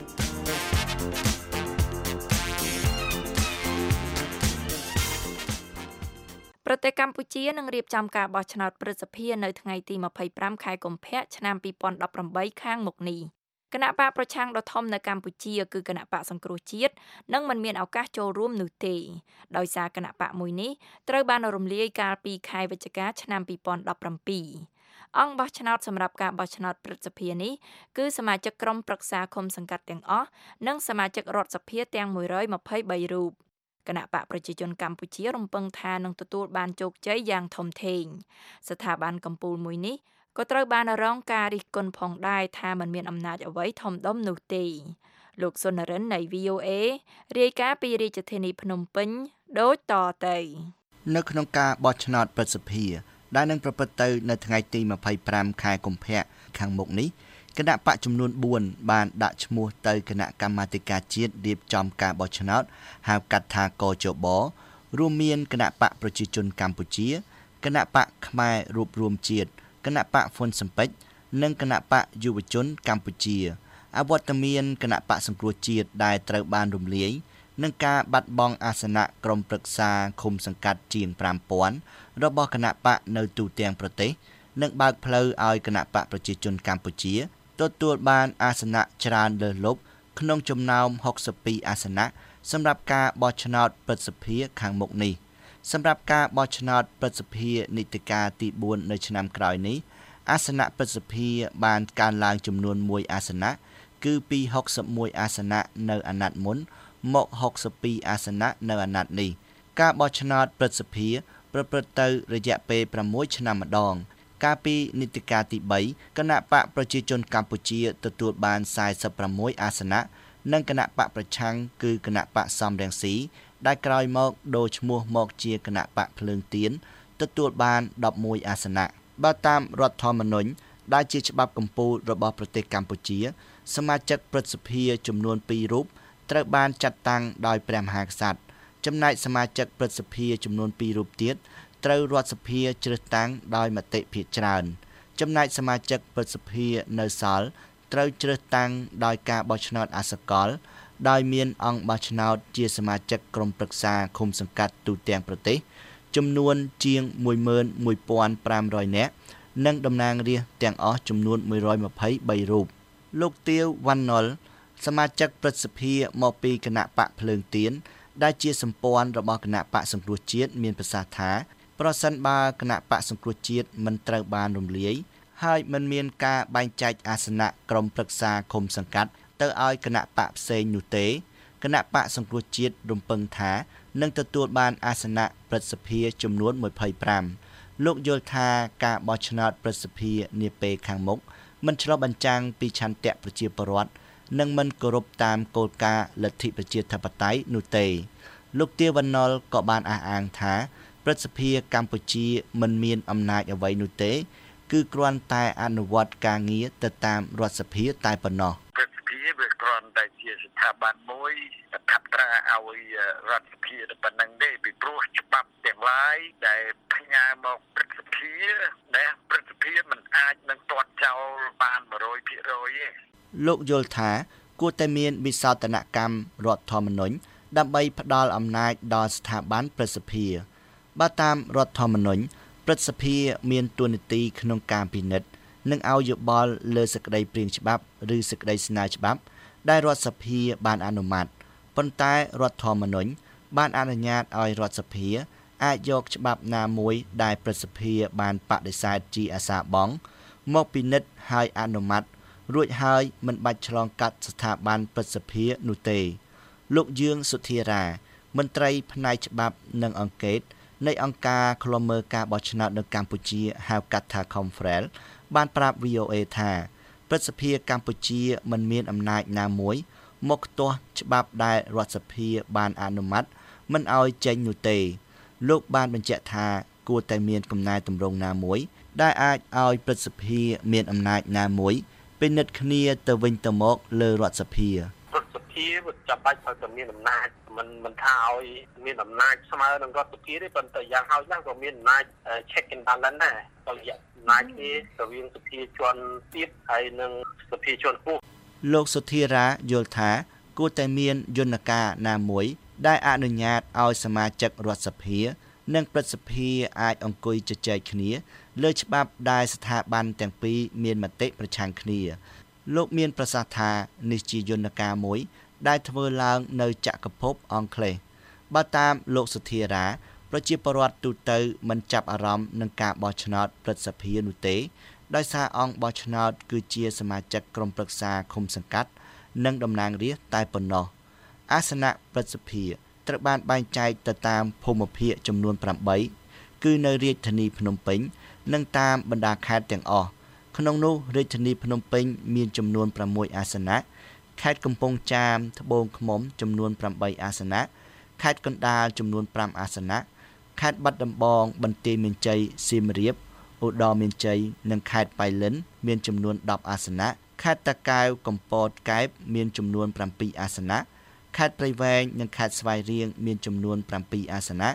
ប្រទេសកម្ពុជានឹងរៀបចំការបោះឆ្នោតព្រឹទ្ធសភានៅថ្ងៃទី25ខែកុម្ភៈឆ្នាំ2018ខាងមុខនេះគណៈបកប្រឆាំងដ៏ធំនៅកម្ពុជាគឺគណៈបកសង្គ្រោះជាតិនឹងមិនមានឱកាសចូលរួមនោះទេដោយសារគណៈបកមួយនេះត្រូវបានរំលាយកាលពីខែវិច្ឆិកាឆ្នាំ2017អង្គបោះឆ្នោតសម្រាប់ការបោះឆ្នោតព្រឹទ្ធសភានេះគឺសមាជិកក្រុមប្រឹក្សាឃុំសង្កាត់ទាំងអស់និងសមាជិករដ្ឋសភាទាំង123រូបគណៈបកប្រជាជនកម្ពុជារំពឹងថានឹងទទួលបានជោគជ័យយ៉ាងធំធេងស្ថាប័នកំពូលមួយនេះក៏ត្រូវបានរងការរិះគន់ផងដែរថាมันមានអំណាចអ្វីធំដុំនោះទេលោកសុនរិននៃ VOA រាយការណ៍ពីរាជធានីភ្នំពេញដូចតទៅនៅក្នុងការបោះឆ្នោតព្រឹទ្ធសភាដែលនឹងប្រព្រឹត្តទៅនៅថ្ងៃទី25ខែកុម្ភៈខាងមុខនេះគណៈបកចំនួន4បានដាក់ឈ្មោះទៅគណៈកម្មាធិការជាតិរៀបចំការបោះឆ្នោតហៅកាត់ថាកជបរួមមានគណៈបកប្រជាជនកម្ពុជាគណៈបកខ្មែររួបរวมជាតិគណៈបកហ៊ុនស៊ិនប៉ិចនិងគណៈបកយុវជនកម្ពុជាអវត្តមានគណៈបកសង្គ្រោះជាតិដែលត្រូវបានរំលាយនិងការបាត់បង់អាសនៈក្រុមប្រឹក្សាឃុំសង្កាត់ជាង 5000 របស់គណៈបកនៅទូទាំងប្រទេសនិងបើកផ្លូវឲ្យគណៈបកប្រជាជនកម្ពុជាទទួលបានអាសនៈច្រើនលើសលប់ក្នុងចំណោម62អាសនៈសម្រាប់ការបោះឆ្នោតព្រឹទ្ធសភាខាងមុខនេះសម្រាប់ការបោះឆ្នោតព្រឹទ្ធសភានីតិកាលទី4នៅឆ្នាំក្រោយនេះអាសនៈព្រឹទ្ធសភាបានកើនឡើងចំនួន1អាសនៈគឺពី61អាសនៈនៅអាណត្តិមុនមក62អាសនៈនៅអាណត្តិនេះការបោះឆ្នោតព្រឹទ្ធសភាប្រព្រឹត្តទៅរយៈពេល6ឆ្នាំម្ដងកាលពីនីតិកាលទី3គណៈបកប្រជាជនកម្ពុជាទទួលបាន46អាសនៈនិងគណៈបកប្រឆាំងគឺគណៈបកសំរងស៊ីដែលក្រោយមកដូរឈ្មោះមកជាគណៈបកភ្លើងទៀនទទួលបាន11អាសនៈបើតាមរដ្ឋធម្មនុញ្ញដែលជាច្បាប់កម្ពុជារបស់ប្រទេសកម្ពុជាសមាជិកព្រឹទ្ធសភាចំនួន2រូបត្រូវបានចាត់តាំងដោយព្រះមហាក្សត្រចំណែកសមាជិកព្រឹទ្ធសភាចំនួន2រូបទៀតត្រូវរដ្ឋសភាជ្រើសតាំងដោយមតិភាគច្រើនចំណែកសមាជិកព្រឹទ្ធសភានៅសល់ត្រូវជ្រើសតាំងដោយការបោះឆ្នោតអាសកលដោយមានអង្គបោះឆ្នោតជាសមាជិកក្រុមប្រឹក្សាឃុំសង្កាត់ទូទាំងប្រទេសចំនួនជាង 11,500 នាក់និងតំណាងរាស្ត្រទាំងអស់ចំនួន123រូបលោកទាវវណ្ណុលសមាជិកព្រឹទ្ធសភាមកពីគណៈបកភ្លើងទៀនដែលជាសម្ព័ន្ធរបស់គណៈបកសង្គ្រោះជាតិមានប្រសាសន៍ថាប្រសិនបើគណៈបកសង្គ្រោះជាតិមិនត្រូវបានរំលាយហើយមិនមានការបែងចែកអាសនៈក្រុមប្រឹក្សាឃុំសង្កាត់ទៅឲ្យគណៈបកផ្សេងនោះទេគណៈបកសង្គ្រោះជាតិរំពឹងថានឹងទទួលបានអាសនៈព្រឹទ្ធសភាចំនួន25លោកយល់ថាការបោះឆ្នោតព្រឹទ្ធសភានាពេលខាងមុខមិនឆ្លុះបញ្ចាំងពីឆន្ទៈប្រជាពលរដ្ឋនិងមិនគោរពតាមគោលការណ៍លទ្ធិប្រជាធិបតេយ្យនោះទេលោកទាវវណ្ណុលក៏បានអះអាងថាព្រឹទ្ធសភាកម្ពុជាមិនមានអំណាចអ្វីនោះទេគឺគ្រាន់តែអនុវត្តការងារទៅតាមរដ្ឋសភាតែប៉ុណ្ណោះព្រឹទ្ធសភាវាគ្រាន់តែជាស្ថាប័នមួយប្រថាប់ត្រាឲ្យរដ្ឋសភាតែប៉ុណ្្នឹងទេពីព្រោះច្បាប់ទាំងឡាយដែលផ្ញើមកព្រឹទ្ធសភាណាព្រឹទ្ធសភាមិនអាចនឹងទាត់ចោលបាន 100% ទេលោកយល់ថាគួរតែមានវិសោធនកម្មរដ្ឋធម្មនុញ្ញដើម្បីផ្ដល់អំណាចដល់ស្ថាប័នព្រឹទ្ធសភាបើតាមរដ្ឋធម្មនុញ្ញព្រឹទ្ធសភាមានតួនាទីក្នុងការពិនិត្យនិងឲ្យយោបល់លើសេចក្តីព្រាងច្បាប់ឬសេចក្តីស្នើច្បាប់ដែលរដ្ឋសភាបានអនុម័តប៉ុន្តែរដ្ឋធម្មនុញ្ញបានអនុញ្ញាតឲ្យរដ្ឋសភាអាចយកច្បាប់ណាមួយដែលព្រឹទ្ធសភាបានបដិសេធជាអាសាបង់មកពិនិត្យហើយអនុម័តរួចហើយមិនបាច់ឆ្លងកាត់ស្ថាប័នព្រឹទ្ធសភានោះទេលោកយើងសុធារាមន្ត្រីផ្នែកច្បាប់និងអង្កេតនៃអង្គការឃ្លាំមើលការបោះឆ្នោតនៅកម្ពុជាហៅកាត់ថា Confrel បានប្រាប់ VOA ថាព្រឹទ្ធសភាកម្ពុជាមិនមានអំណាចណាមួយមកផ្ទាស់ច្បាប់ដែលរដ្ឋសភាបានអនុម័តមិនឲ្យចេញនោះទេលោកបានបញ្ជាក់ថាគួរតែមានកំណែទម្រង់ណាមួយដែលអាចឲ្យព្រឹទ្ធសភាមានអំណាចណាមួយពិនិត្យគ្នាទៅវិញទៅមកលើរដ្ឋសភាព្រឹទ្ធសភាវាចាំបាច់ឲ្យតែមានអំណាចមិនថាឲ្យមានអំណាចស្មើនឹងរដ្ឋសភាទេប៉ុន្តែយ៉ាងហោចណាស់ក៏មានអំណាច check and balance ដែរទៅរយៈអំណាចនេះរវាងសភាជាន់ទាបហើយនិងសភាជាន់ខ្ពស់លោកសុធារាយល់ថាគួរតែមានយន្តការណាមួយដែលអនុញ្ញាតឲ្យសមាជិករដ្ឋសភានិងព្រឹទ្ធសភាអាចអង្គុយជជែកគ្នាលើច្បាប់ដែលស្ថាប័នទាំងពីរមានមតិប្រឆាំងគ្នាលោកមានប្រសាសន៍ថានេះជាយន្តការមួយដែលធ្វើឡើងនៅចក្រភពអង់គ្លេសបើតាមលោកសុធារាប្រជាពលរដ្ឋទូទៅមិនចាប់អារម្មណ៍នឹងការបោះឆ្នោតព្រឹទ្ធសភានោះទេដោយសារអង្គបោះឆ្នោតគឺជាសមាជិកក្រុមប្រឹក្សាឃុំសង្កាត់និងតំណាងរាស្ត្រតែប៉ុណ្ណោះអាសនៈព្រឹទ្ធសភាត្រូវបានបែងចែកទៅតាមភូមិភាគចំនួន8គឺនៅរាជធានីភ្នំពេញនិងតាមបណ្ដាខេត្តទាំងអស់ក្នុងនោះរាជធានីភ្នំពេញមានចំនួន6អាសនៈខេត្តកំពង់ចាមត្បូងឃ្មុំចំនួន8អាសនៈខេត្តកណ្ដាលចំនួន5អាសនៈខេត្តបាត់ដំបងបន្ទាយមានជ័យសៀមរាបឧត្តរមានជ័យនិងខេត្តបៃលិនមានចំនួន10អាសនៈខេត្តតាកែវកំពតកែបមានចំនួន7អាសនៈខេត្តព្រៃវែងនិងខេត្តស្វាយរៀងមានចំនួន7អាសនៈ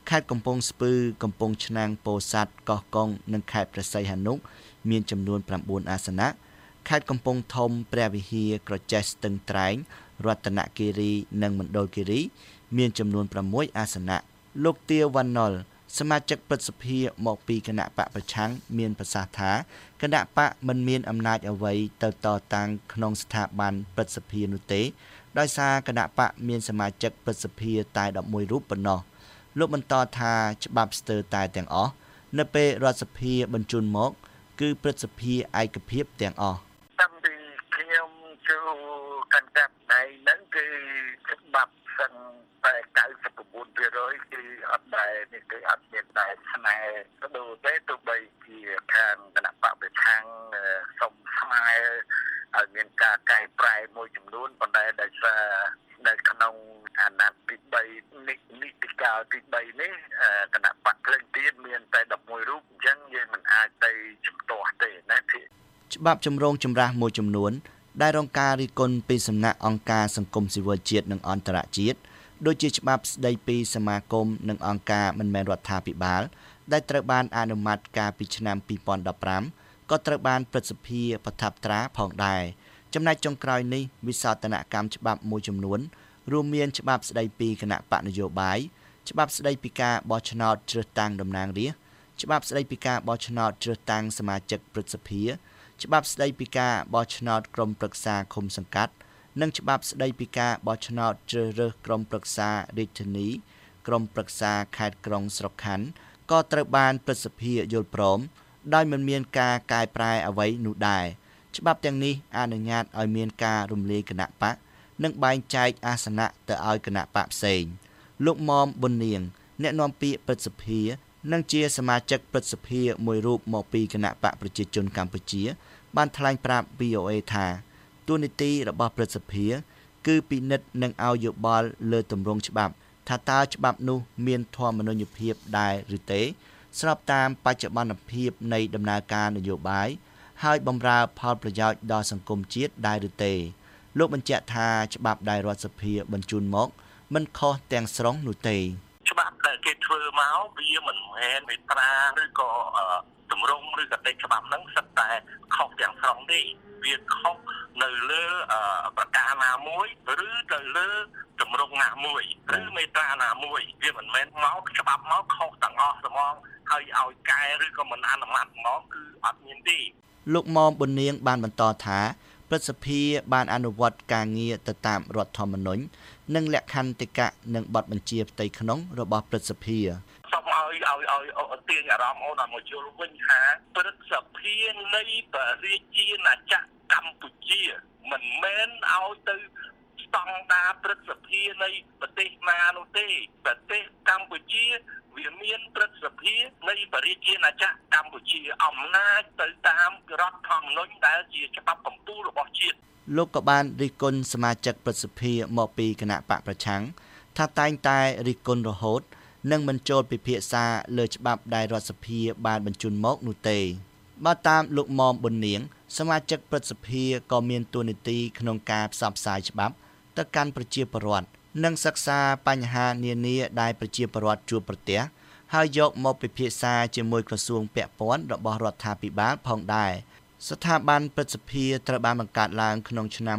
ខេត្តកំពង់ស្ពឺកំពង់ឆ្នាំងពោធិ៍សាត់កោះកុងនិងខេត្តព្រះសីហនុមានចំនួន9អាសនៈខេត្តកំពង់ធំព្រះវិហារក្រចេះស្ទឹងត្រែងរតនគិរីនិងមណ្ឌលគិរីមានចំនួន6អាសនៈលោកទាវវណ្ណុលសមាជិកព្រឹទ្ធសភាមកពីគណៈបកប្រឆាំងមានប្រសាសន៍ថាគណៈបកមិនមានអំណាចអ្វីទៅតតាំងក្នុងស្ថាប័នព្រឹទ្ធសភានោះទេដោយសារគណៈបកមានសមាជិកព្រឹទ្ធសភាតែ11រូបប៉ុណ្ណោះលោកបន្តថាច្បាប់ស្ទើរតែទាំងអស់នៅពេលរដ្ឋសភាបញ្ជូនមកគឺព្រឹទ្ធសភាឯកភាពទាំងអស់តាំងពីខ្ញុំចូលកាន់កាប់ណៃហ្នឹងគឺច្បាប់សិនតែ99%គឺអត់ដែរនេះគឺអត់មានដែរស្នើទៅទេទោះបីជាខាងគណៈបកប្រឆាំងសុំស្នើឲ្យមានការកែប្រែមួយចំនួនប៉ុន្តែដោយសារនៅក្នុងអាណត្តិទី3នីតិកាលទី3នេះគណៈបកភ្លើងទៀនមានតែ11រូបអញ្ចឹងយើងមិនអាចទៅជំទាស់ទេណាច្បាប់ចម្រូងចម្រាសមួយចំនួនដែលរងការរិះគន់ពីសំណាក់អង្គការសង្គមស៊ីវិលជាតិនិងអន្តរជាតិដូចជាច្បាប់ស្តីពីសមាគមនិងអង្គការមិនមែនរដ្ឋាភិបាលដែលត្រូវបានអនុម័តកាលពីឆ្នាំ2015ក៏ត្រូវបានព្រឹទ្ធសភាប្រថាប់ត្រាផងដែរចំណែកចុងក្រោយនេះវិសោធនកម្មច្បាប់មួយចំនួនរួមមានច្បាប់ស្តីពីគណៈបកនយោបាយច្បាប់ស្តីពីការបោះឆ្នោតជ្រើសតាំងតំណាងរាស្ត្រច្បាប់ស្តីពីការបោះឆ្នោតជ្រើសតាំងសមាជិកព្រឹទ្ធសភាច្បាប់ស្តីពីការបោះឆ្នោតក្រុមប្រឹក្សាឃុំសង្កាត់និងច្បាប់ស្តីពីការបោះឆ្នោតជ្រើសរើសក្រុមប្រឹក្សារាជធានីក្រុមប្រឹក្សាខេត្តក្រុងស្រុកខណ្ឌក៏ត្រូវបានព្រឹទ្ធសភាយល់ព្រមដោយមិនមានការកែប្រែអ្វីនោះដែរច្បាប់ទាំងនេះអនុញ្ញាតឲ្យមានការរំលាយគណៈបកនិងបែងចែកអាសនៈទៅឲ្យគណៈបកផ្សេងលោកមុំប៊ុននាងអ្នកនាំពាក្យព្រឹទ្ធសភានិងជាសមាជិកព្រឹទ្ធសភាមួយរូបមកពីគណៈបកប្រជាជនកម្ពុជាបានថ្លែងប្រាប់ VOA ថាតួនាទីរបស់ព្រឹទ្ធសភាគឺពិនិត្យនិងឲ្យយោបល់លើទម្រង់ច្បាប់ថាតើច្បាប់នោះមានធម្មនុញ្ញភាពដែរឬទេស្របតាមបច្ចុប្បន្នភាពនៃដំណើរការនយោបាយហើយបម្រើផលប្រយោជន៍ដល់សង្គមជាតិដែរឬទេលោកបញ្ជាក់ថាច្បាប់ដែលរដ្ឋសភាបញ្ជូនមកមិនខុសទាំងស្រុងនោះទេច្បាប់ដែលគេធ្វើមកវាមិនមែនមេត្រាឬក៏ទម្រង់ឬក៏តែច្បាប់ហ្នឹងសិតតែខុសទាំងស្រុងទេវាខុសនៅលើប្រការណាមួយឬទៅលើទម្រង់ណាមួយឬមេត្រាណាមួយវាមិនមែនមកច្បាប់មកខុសទាំងអស់ហ្មងហើយឲ្យកែឬក៏មិនអនុម័តហ្មងគឺអត់មានទេលោកមុំប៊ុននាងបានបន្តថាព្រឹទ្ធសភាបានអនុវត្តការងារទៅតាមរដ្ឋធម្មនុញ្ញនិងលក្ខន្តិកៈនិងបទបញ្ជាផ្ទៃក្នុងរបស់ព្រឹទ្ធសភាសូមឲ្យទាញអារម្មណ៍អូនមកយល់វិញថាព្រឹទ្ធសភានៃប្រជាណាចក្រកម្ពុជាមិនមែនឲ្យទៅស្តង់ដារព្រឹទ្ធសភានៃប្រទេសណានោះទេប្រទេសកម្ពុជាវាមានព្រឹទ្ធសភានៃប្រជាណាចក្រកម្ពុជាអំណាចទៅតាមរដ្ឋធម្មនុញ្ញដែលជាច្បាប់កម្ពុជារបស់ជាតិលោកក៏បានរិះគន់សមាជិកព្រឹទ្ធសភាមកពីគណៈបកប្រឆាំងថាតែងតែរិះគន់រហូតនិងមិនចូលពិភាក្សាលើច្បាប់ដែលរដ្ឋសភាបានបញ្ជូនមកនោះទេបើតាមលោកមុំប៊ុននាងសមាជិកព្រឹទ្ធសភាក៏មានតួនាទីក្នុងការផ្សព្វផ្សាយច្បាប់ទៅកាន់ប្រជាពលរដ្ឋនិងសិក្សាបញ្ហានានាដែលប្រជាពលរដ្ឋជួបប្រទះហើយយកមកពិភាក្សាជាមួយក្រសួងពាក់ព័ន្ធរបស់រដ្ឋាភិបាលផងដែរស្ថាប័នព្រឹទ្ធសភាត្រូវបានបង្កើតឡើងក្នុងឆ្នាំ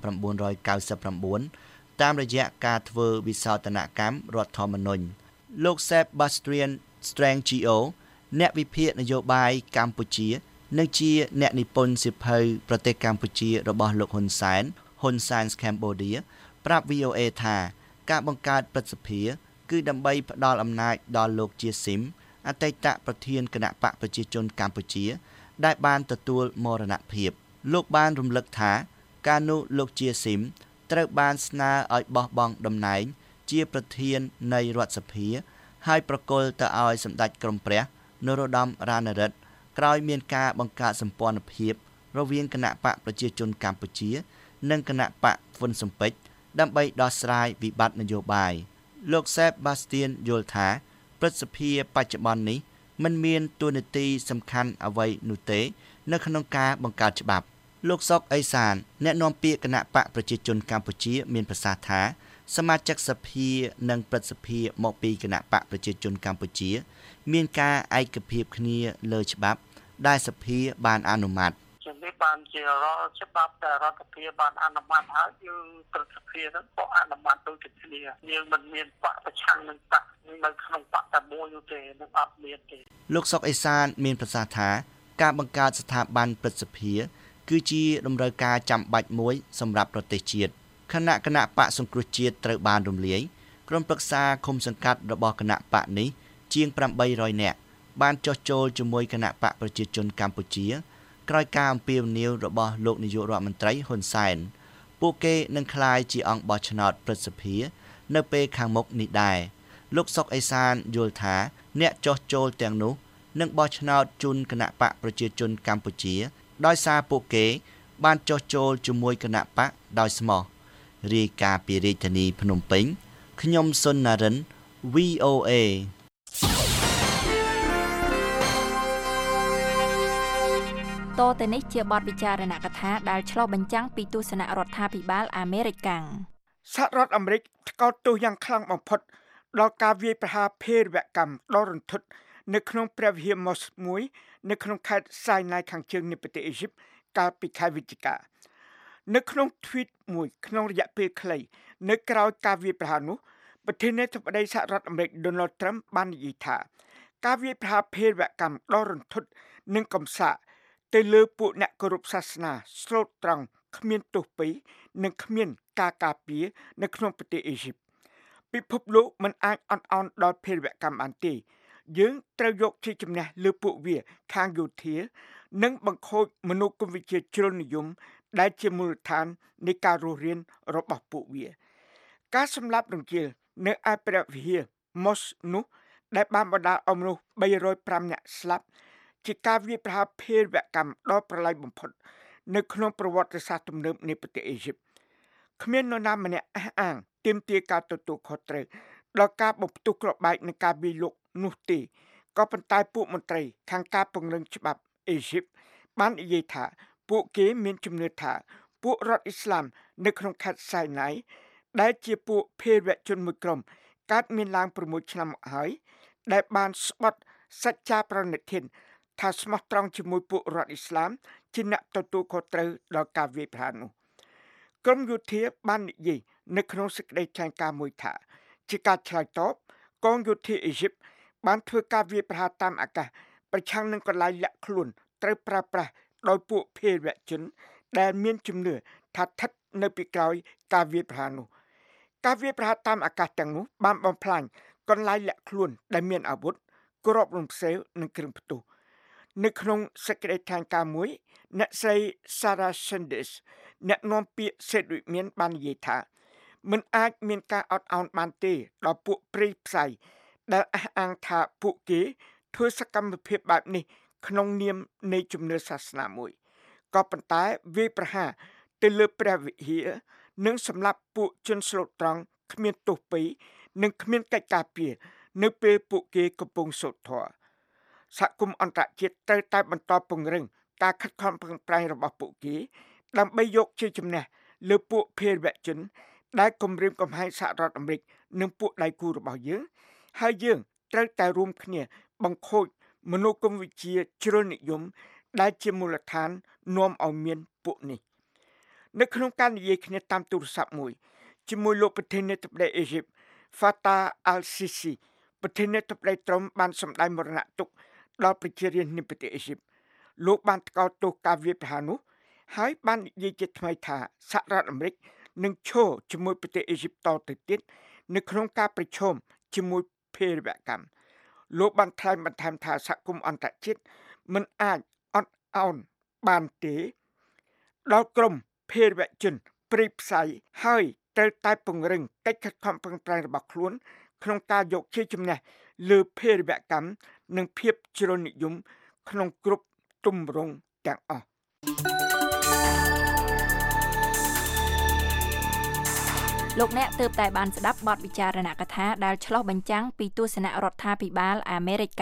1999តាមរយៈការធ្វើវិសោធនកម្មរដ្ឋធម្មនុញ្ញលោក Sebastian Strangio អ្នកវិភាគនយោបាយកម្ពុជានិងជាអ្នកនិពន្ធសៀវភៅប្រទេសកម្ពុជារបស់លោកហ៊ុនសែន Cambodia ប្រាប់ VOA ថាការបង្កើតព្រឹទ្ធសភាគឺដើម្បីផ្ដល់អំណាចដល់លោកជាស៊ីមអតីតប្រធានគណៈបកប្រជាជនកម្ពុជាដែលបានទទួលមរណភាពលោកបានរំលឹកថាកាលនោះលោកជាស៊ីមត្រូវបានស្នើឲ្យបោះបង់តំណែងជាប្រធាននៃរដ្ឋសភាហើយប្រគល់ទៅឲ្យសម្ដេចក្រមព្រះនរោត្តមរណរដ្ឋក្រោយមានការបង្កើតសម្ព័ន្ធភាពរវាងគណៈបកប្រជាជនកម្ពុជានិងគណៈបកហ៊ុនស៊ុនពេជ្រដើម្បីដោះស្រាយវិបត្តិនយោបាយលោក Sebastian យល់ថាព្រឹទ្ធសភាបច្ចុប្បន្ននេះមិនមានតួនាទីសំខាន់អ្វីនោះទេនៅក្នុងការបង្កើតច្បាប់លោកសុកអេសានអ្នកនាំពាក្យគណៈបកប្រជាជនកម្ពុជាមានប្រសាសន៍ថាសមាជិកសភានិងព្រឹទ្ធសភាមកពីគណៈបកប្រជាជនកម្ពុជាមានការឯកភាពគ្នាលើច្បាប់ដែលសភាបានអនុម័តជំនេះបានជាច្បាប់ដែលរដ្ឋាភិបាលបានអនុម័តហើយយើងព្រឹទ្ធសភានឹងក៏អនុម័តដូចគ្នាយើងមិនមានបកប្រឆាំងនឹងបកនៅក្នុងបកតែមួយទេនឹងអត់មានទេលោកសុកអេសានមានប្រសាសន៍ថាការបង្កើតស្ថាប័នព្រឹទ្ធសភាគឺជាតម្រូវការចាំបាច់មួយសម្រាប់ប្រទេសជាតិគណៈបកសង្គ្រោះជាតិត្រូវបានរំលាយក្រុមប្រឹក្សាឃុំសង្កាត់របស់គណៈបកនេះជាង800នាក់បានចុះចូលជាមួយគណៈបកប្រជាជនកម្ពុជាក្រោយការអំពាវនាវរបស់លោកនាយករដ្ឋមន្ត្រីហ៊ុនសែនពួកគេនឹងក្លាយជាអង្គបោះឆ្នោតព្រឹទ្ធសភានៅពេលខាងមុខនេះដែរលោកសុកអេសានយល់ថាអ្នកចុះចូលទាំងនោះនឹងបោះឆ្នោតជូនគណៈបកប្រជាជនកម្ពុជាដោយសារពួកគេបានចុះចូលជាមួយគណៈបកដោយស្មោះរាយការណ៍ពីរាជធានីភ្នំពេញខ្ញុំសុនណារិន VOA តទៅនេះជាបទវិចារណកថាដែលឆ្លុះបញ្ចាំងពីទស្សនៈរដ្ឋាភិបាលអាមេរិកសហរដ្ឋអាមេរិកថ្កោលទោសយ៉ាងខ្លាំងបំផុតដល់ការវាយប្រហារភេរវកម្មដ៏រន្ធត់នៅក្នុងព្រះវិហារ Mosque មួយនៅក្នុងខេត្ត Sinai ខាងជើងនៃប្រទេសអ៊ីជីបកាលពីខែវិច្ឆិកានៅក្នុង tweet មួយក្នុងរយៈពេលខ្លីនៅក្រៅការវាយប្រហារនោះប្រធានាធិបតីសហរដ្ឋអាមេរិក Donald Trump បាននិយាយថាការវាយប្រហារភេរវកម្មដ៏រន្ធត់និងកំសាកទៅលើពួកអ្នកគោរពសាសនាស្លូតត្រង់គ្មានទោសពីរនិងគ្មានការការពារនៅក្នុងប្រទេសអ៊ីជីបពិភពលោកមិនអាចអន់អោនដល់ភេរវកម្មបានទេយើងត្រូវយកជាជំនះលើពួកវាខាងយោធានិងបង្ខូចមនោគមវិជ្ជាជ្រុលនិយមដែលជាមូលដ្ឋាននៃការរស់រានរបស់ពួកវាការសម្លាប់រង្គាលនៅឯព្រះវិហារ Mosque នោះដែលបានបណ្ដាលឲ្យមនុស្ស305នាក់ស្លាប់ជាការវាយប្រហារភេរវកម្មដ៏ប្រឡាយបំផុតនៅក្នុងប្រវត្តិសាស្ត្រទំនើបនៃប្រទេសអ៊ីជីបគ្មាននរណាម្នាក់អះអាងទាមទារការទទួលខុសត្រូវដល់ការបំផ្ទុះគ្រាប់បែកនៃការវាយលុកនោះទេក៏ប៉ុន្តែពួកមន្ត្រីខាងការពង្រឹងច្បាប់អ៊ីជីបបាននិយាយថាពួកគេមានជំនឿថាពួករដ្ឋអ៊ីស្លាមនៅក្នុងខេត្ត Sinai ដែលជាពួកភេរវជនមួយក្រុមកើតមានឡើង6ឆ្នាំមកហើយដែលបានស្បត់សច្ចាប្រណិធានថាស្មោះត្រង់ជាមួយពួករដ្ឋអ៊ីស្លាមជាអ្នកទទួលខុសត្រូវដល់ការវាយប្រហារនោះក្រមយោធាបាននិយាយនៅក្នុងសេចក្តីថ្លែងការណ៍មួយថាជាការឆ្លើយតបកងយោធាអ៊ីជីបបានធ្វើការវាយប្រហារតាមអាកាសប្រឆាំងនឹងកន្លែងលាក់ខ្លួនត្រូវប្រើប្រាស់ដោយពួកភេរវជនដែលមានជំនឿថាស្ថិតនៅពីក្រោយការវាយប្រហារនោះការវាយប្រហារតាមអាកាសទាំងនោះបានបំផ្លាញកន្លែងលាក់ខ្លួនដែលមានអាវុធគ្រាប់រំសេវនិងគ្រឿងផ្ទុះនៅក្នុងសេចក្តីថ្លែងការណ៍មួយអ្នកស្រី Sarah Sanders អ្នកនាំពាក្យសេតវិមានបាននិយាយថាមិនអាចមានការអត់ឱនបានទេដល់ពួកព្រៃផ្សៃដែលអះអាងថាពួកគេធ្វើសកម្មភាពបែបនេះក្នុងនាមនៃជំនឿសាសនាមួយក៏ប៉ុន្តែវាយប្រហារទៅលើព្រះវិហារនិងសម្លាប់ពួកជនស្លូតត្រង់គ្មានទោសពីរនិងគ្មានកិច្ចការពារនៅពេលពួកគេកំពុងសូត្រធម៌សហគមន៍អន្តរជាតិត្រូវតែបន្តពង្រឹងការខិតខំប្រឹងប្រែងរបស់ពួកគេដើម្បីយកជាជំនះលើពួកភេរវជនដែលគំរាមកំហែងសហរដ្ឋអាមេរិកនិងពួកដៃគូរបស់យើងហើយយើងត្រូវតែរួមគ្នាបង្ខូចមនោគមវិជ្ជាជ្រុលនិយមដែលជាមូលដ្ឋាននាំឲ្យមានពួកនេះនៅក្នុងការនិយាយគ្នាតាមទូរស័ព្ទមួយជាមួយលោកប្រធានាធិបតីអ៊ីជីប Fattah al-Sisi ប្រធានាធិបតីទ្រង់បានសម្ដែងមរណទុក្ខដល់ប្រជារាស្ត្រនៃប្រទេសអ៊ីជីបលោកបានថ្កោលទោសការវាយប្រហារនោះហើយបាននិយាយជាថ្មីថាសហរដ្ឋអាមេរិកនឹងឈរជាមួយប្រទេសអ៊ីជីបតទៅទៀតនៅក្នុងការប្រឈមជាមួយភេរវកម្មលោកបានថ្លែងបន្ថែមថាសហគមន៍អន្តរជាតិមិនអាចអត់ឱនបានទេដល់ក្រុមភេរវជនព្រៃផ្សៃហើយត្រូវតែពង្រឹងកិច្ចខិតខំប្រឹងប្រែងរបស់ខ្លួនក្នុងការយកជាជំនះលើភេរវកម្មនិងភាពជ្រុលនិយមក្នុងគ្រប់ទម្រង់ទាំងអស់លោកអ្នកទើបតែបានស្ដាប់បទវិចារណកថាដែលឆ្លុះបញ្ចាំងពីទស្សនៈរដ្ឋាភិបាលអាមេរិក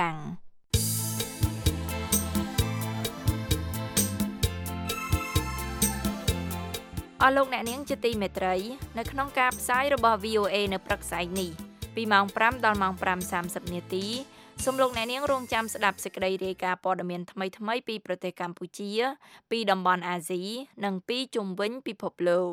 ស់លោកអ្នកនាងជាទីមេត្រីនៅក្នុងការផ្សាយរបស់ VOA នៅព្រឹកស្អែកនេះពីម៉ោង 5 ដល់ម៉ោង 5:30 នាទីសូមលោកអ្នកនាងរងចាំស្ដាប់សេចក្តីរាយការណ៍ព័ត៌មានថ្មីៗពីប្រទេសកម្ពុជាពីតំបន់អាស៊ីនិងពីជុំវិញពិភពលោក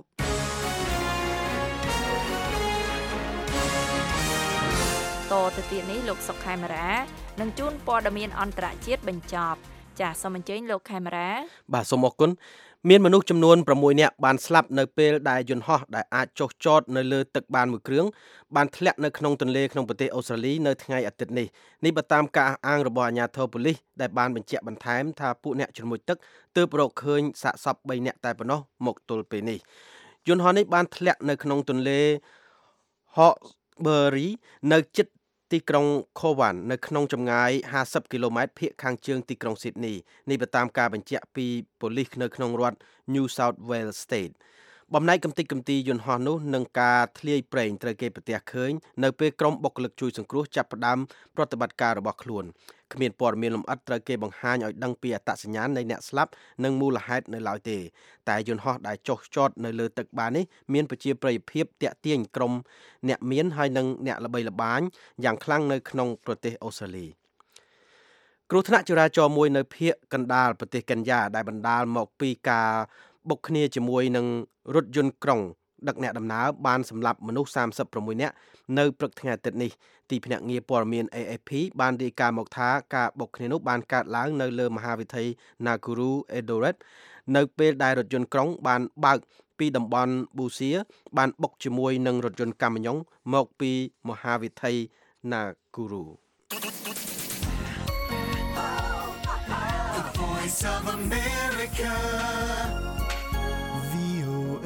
តទៅទៀតនេះលោកសុកខេមរានឹងជូនព័ត៌មានអន្តរជាតិបញ្ចប់ចាសសូមអញ្ជើញលោកខេមរាបាទសូមអរគុណមានមនុស្សចំនួន6នាក់បានស្លាប់នៅពេលដែលយន្តហោះដែលអាចចុះចតនៅលើទឹកបានមួយគ្រឿងបានធ្លាក់នៅក្នុងទន្លេក្នុងប្រទេសអូស្ត្រាលីនៅថ្ងៃអាទិត្យនេះបើតាមការអះអាងរបស់អាជ្ញាធរប៉ូលីសដែលបានបញ្ជាក់បន្ថែមថាពួកអ្នកជ្រមុជទឹកទើបរកឃើញសាកសព3នាក់តែប៉ុណ្ណោះមកទល់ពេលនេះយន្តហោះនេះបានធ្លាក់នៅក្នុងទន្លេ Hawkesbury នៅជិតទីក្រុង Cowan នៅក្នុងចម្ងាយ50គីឡូម៉ែត្រភាគខាងជើងទីក្រុង Sydney នេះបើតាមការបញ្ជាក់ពីប៉ូលីសនៅក្នុងរដ្ឋ New South Wales State បំណែកកំទេចកំទីយន្តហោះនោះនឹងការធ្លាយប្រេងត្រូវគេប្រទះឃើញនៅពេលក្រុមបុគ្គលិកជួយសង្គ្រោះចាប់ផ្ដើមប្រតិបត្តិការរបស់ខ្លួនគ្មានព័ត៌មានលម្អិតត្រូវគេបង្ហាញឲ្យដឹងពីអត្តសញ្ញាណនៃអ្នកស្លាប់និងមូលហេតុនៅឡើយទេតែយន្តហោះដែលចុះចតនៅលើទឹកបាននេះមានប្រជាប្រិយភាពទាក់ទាញក្រុមអ្នកមានហើយនិងអ្នកល្បីល្បាញយ៉ាងខ្លាំងនៅក្នុងប្រទេសអូស្ត្រាលីគ្រោះថ្នាក់ចរាចរណ៍មួយនៅភាគកណ្ដាលប្រទេសកេនយ៉ាដែលបណ្ដាលមកពីការបុកគ្នាជាមួយនឹងរថយន្តក្រុងដឹកអ្នកដំណើរបានសម្លាប់មនុស្ស36នាក់នៅព្រឹកថ្ងៃអាទិត្យនេះទីភ្នាក់ងារព័ត៌មាន AFP បានរាយការណ៍មកថាការបុកគ្នានោះបានកើតឡើងនៅលើមហាវិថី Nakuru Eldoret នៅពេលដែលរថយន្តក្រុងបានបើកពីតំបន់ប៊ូសៀបានបុកជាមួយនឹងរថយន្តកាមីយ៉ុងមកពីមហាវិថី Nakuru Voice of America VOA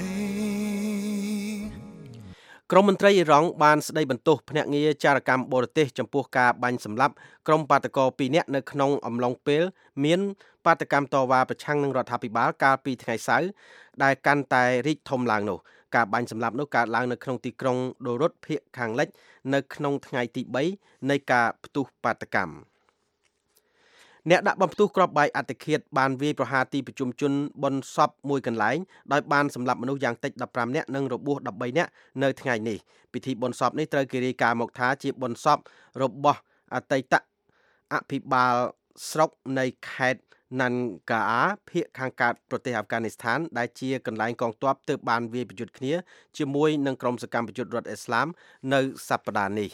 ក្រុមមន្ត្រីអ៊ីរ៉ង់បានស្ដីបន្ទោសភ្នាក់ងារចារកម្មបរទេសចំពោះការបាញ់សម្លាប់ក្រុមបាតកោ2នាក់នៅក្នុងអំឡុងពេលមានបាតកម្មតវ៉ាប្រឆាំងនឹងរដ្ឋាភិបាលកាលពីថ្ងៃសៅរ៍ដែលកាន់តែរីកធំឡើងនោះការបាញ់សម្លាប់នោះកើតឡើងនៅក្នុងទីក្រុងដូរុតភាគខាងលិចនៅក្នុងថ្ងៃទី3នៃការផ្ទុះបាតកម្មអ្នកដាក់បំផ្ទុះគ្រាប់បែកអត្តឃាតបានវាយប្រហារទីប្រជុំជនបុណ្យសពមួយកន្លែងដោយបានសម្លាប់មនុស្សយ៉ាងតិច15នាក់និងរបួស13នាក់នៅថ្ងៃនេះពិធីបុណ្យសពនេះត្រូវគេរាយការណ៍មកថាជាបុណ្យសពរបស់អតីតអភិបាលស្រុកនៃខេត្ត Nangarhar ភាគខាងកើតប្រទេសអាហ្វហ្គានីស្ថានដែលជាកន្លែងកងទ័ពទើបបានវាយប្រយុទ្ធគ្នាជាមួយនឹងក្រុមសកម្មប្រយុទ្ធរដ្ឋអ៊ីស្លាមនៅសប្តាហ៍នេះ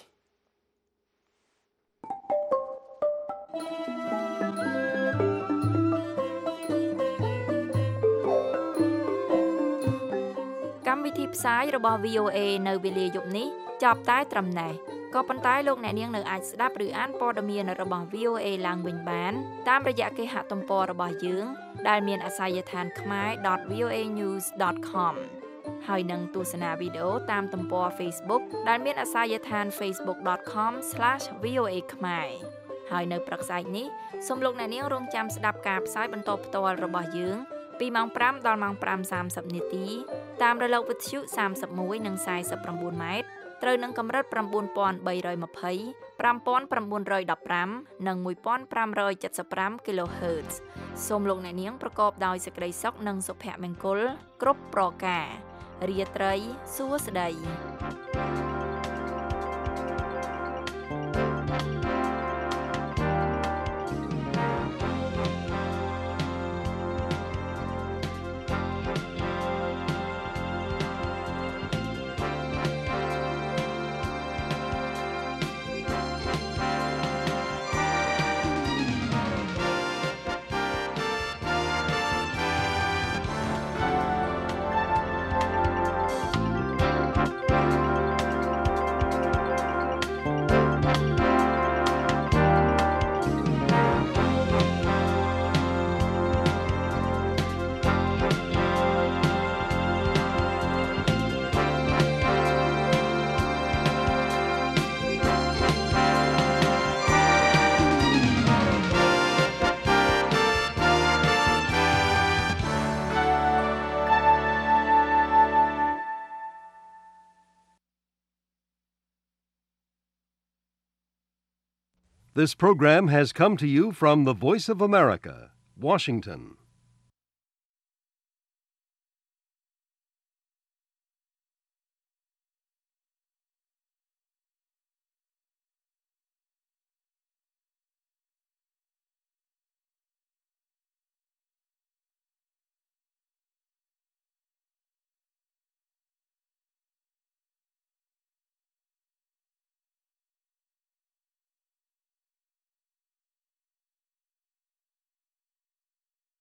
កម្មវិធីផ្សាយរបស់ VOA នៅវេលាយប់នេះចប់តែត្រឹមណេះក៏ប៉ុន្តែលោកអ្នកនាងនៅអាចស្ដាប់ឬអានព័ត៌មានរបស់ VOA ឡើងវិញបានតាមរយៈគេហទំព័ររបស់យើងដែលមានអាសយដ្ឋាន khmer.voanews.com ហើយនឹងទស្សនាវីដេអូតាមទំព័រ Facebook ដែលមានអាសយដ្ឋាន facebook.com/voa khmer ហើយនៅព្រឹកស្អែកនេះសូមលោកអ្នកនាងរងចាំស្ដាប់ការផ្សាយបន្តផ្ទាល់របស់យើងពីម៉ោង 5 ដល់ម៉ោង 5:30 នាទីតាមរលកវិទ្យុ31និង49ម៉ែត្រត្រូវនឹងកម្រិត 9320 5915 និង 1575 kHz សូមលោកអ្នកនាងប្រកបដោយសេចក្តីសុខនិងសុភមង្គលគ្រប់ប្រការរាត្រីសួស្តី This program has come to you from the Voice of America, Washington.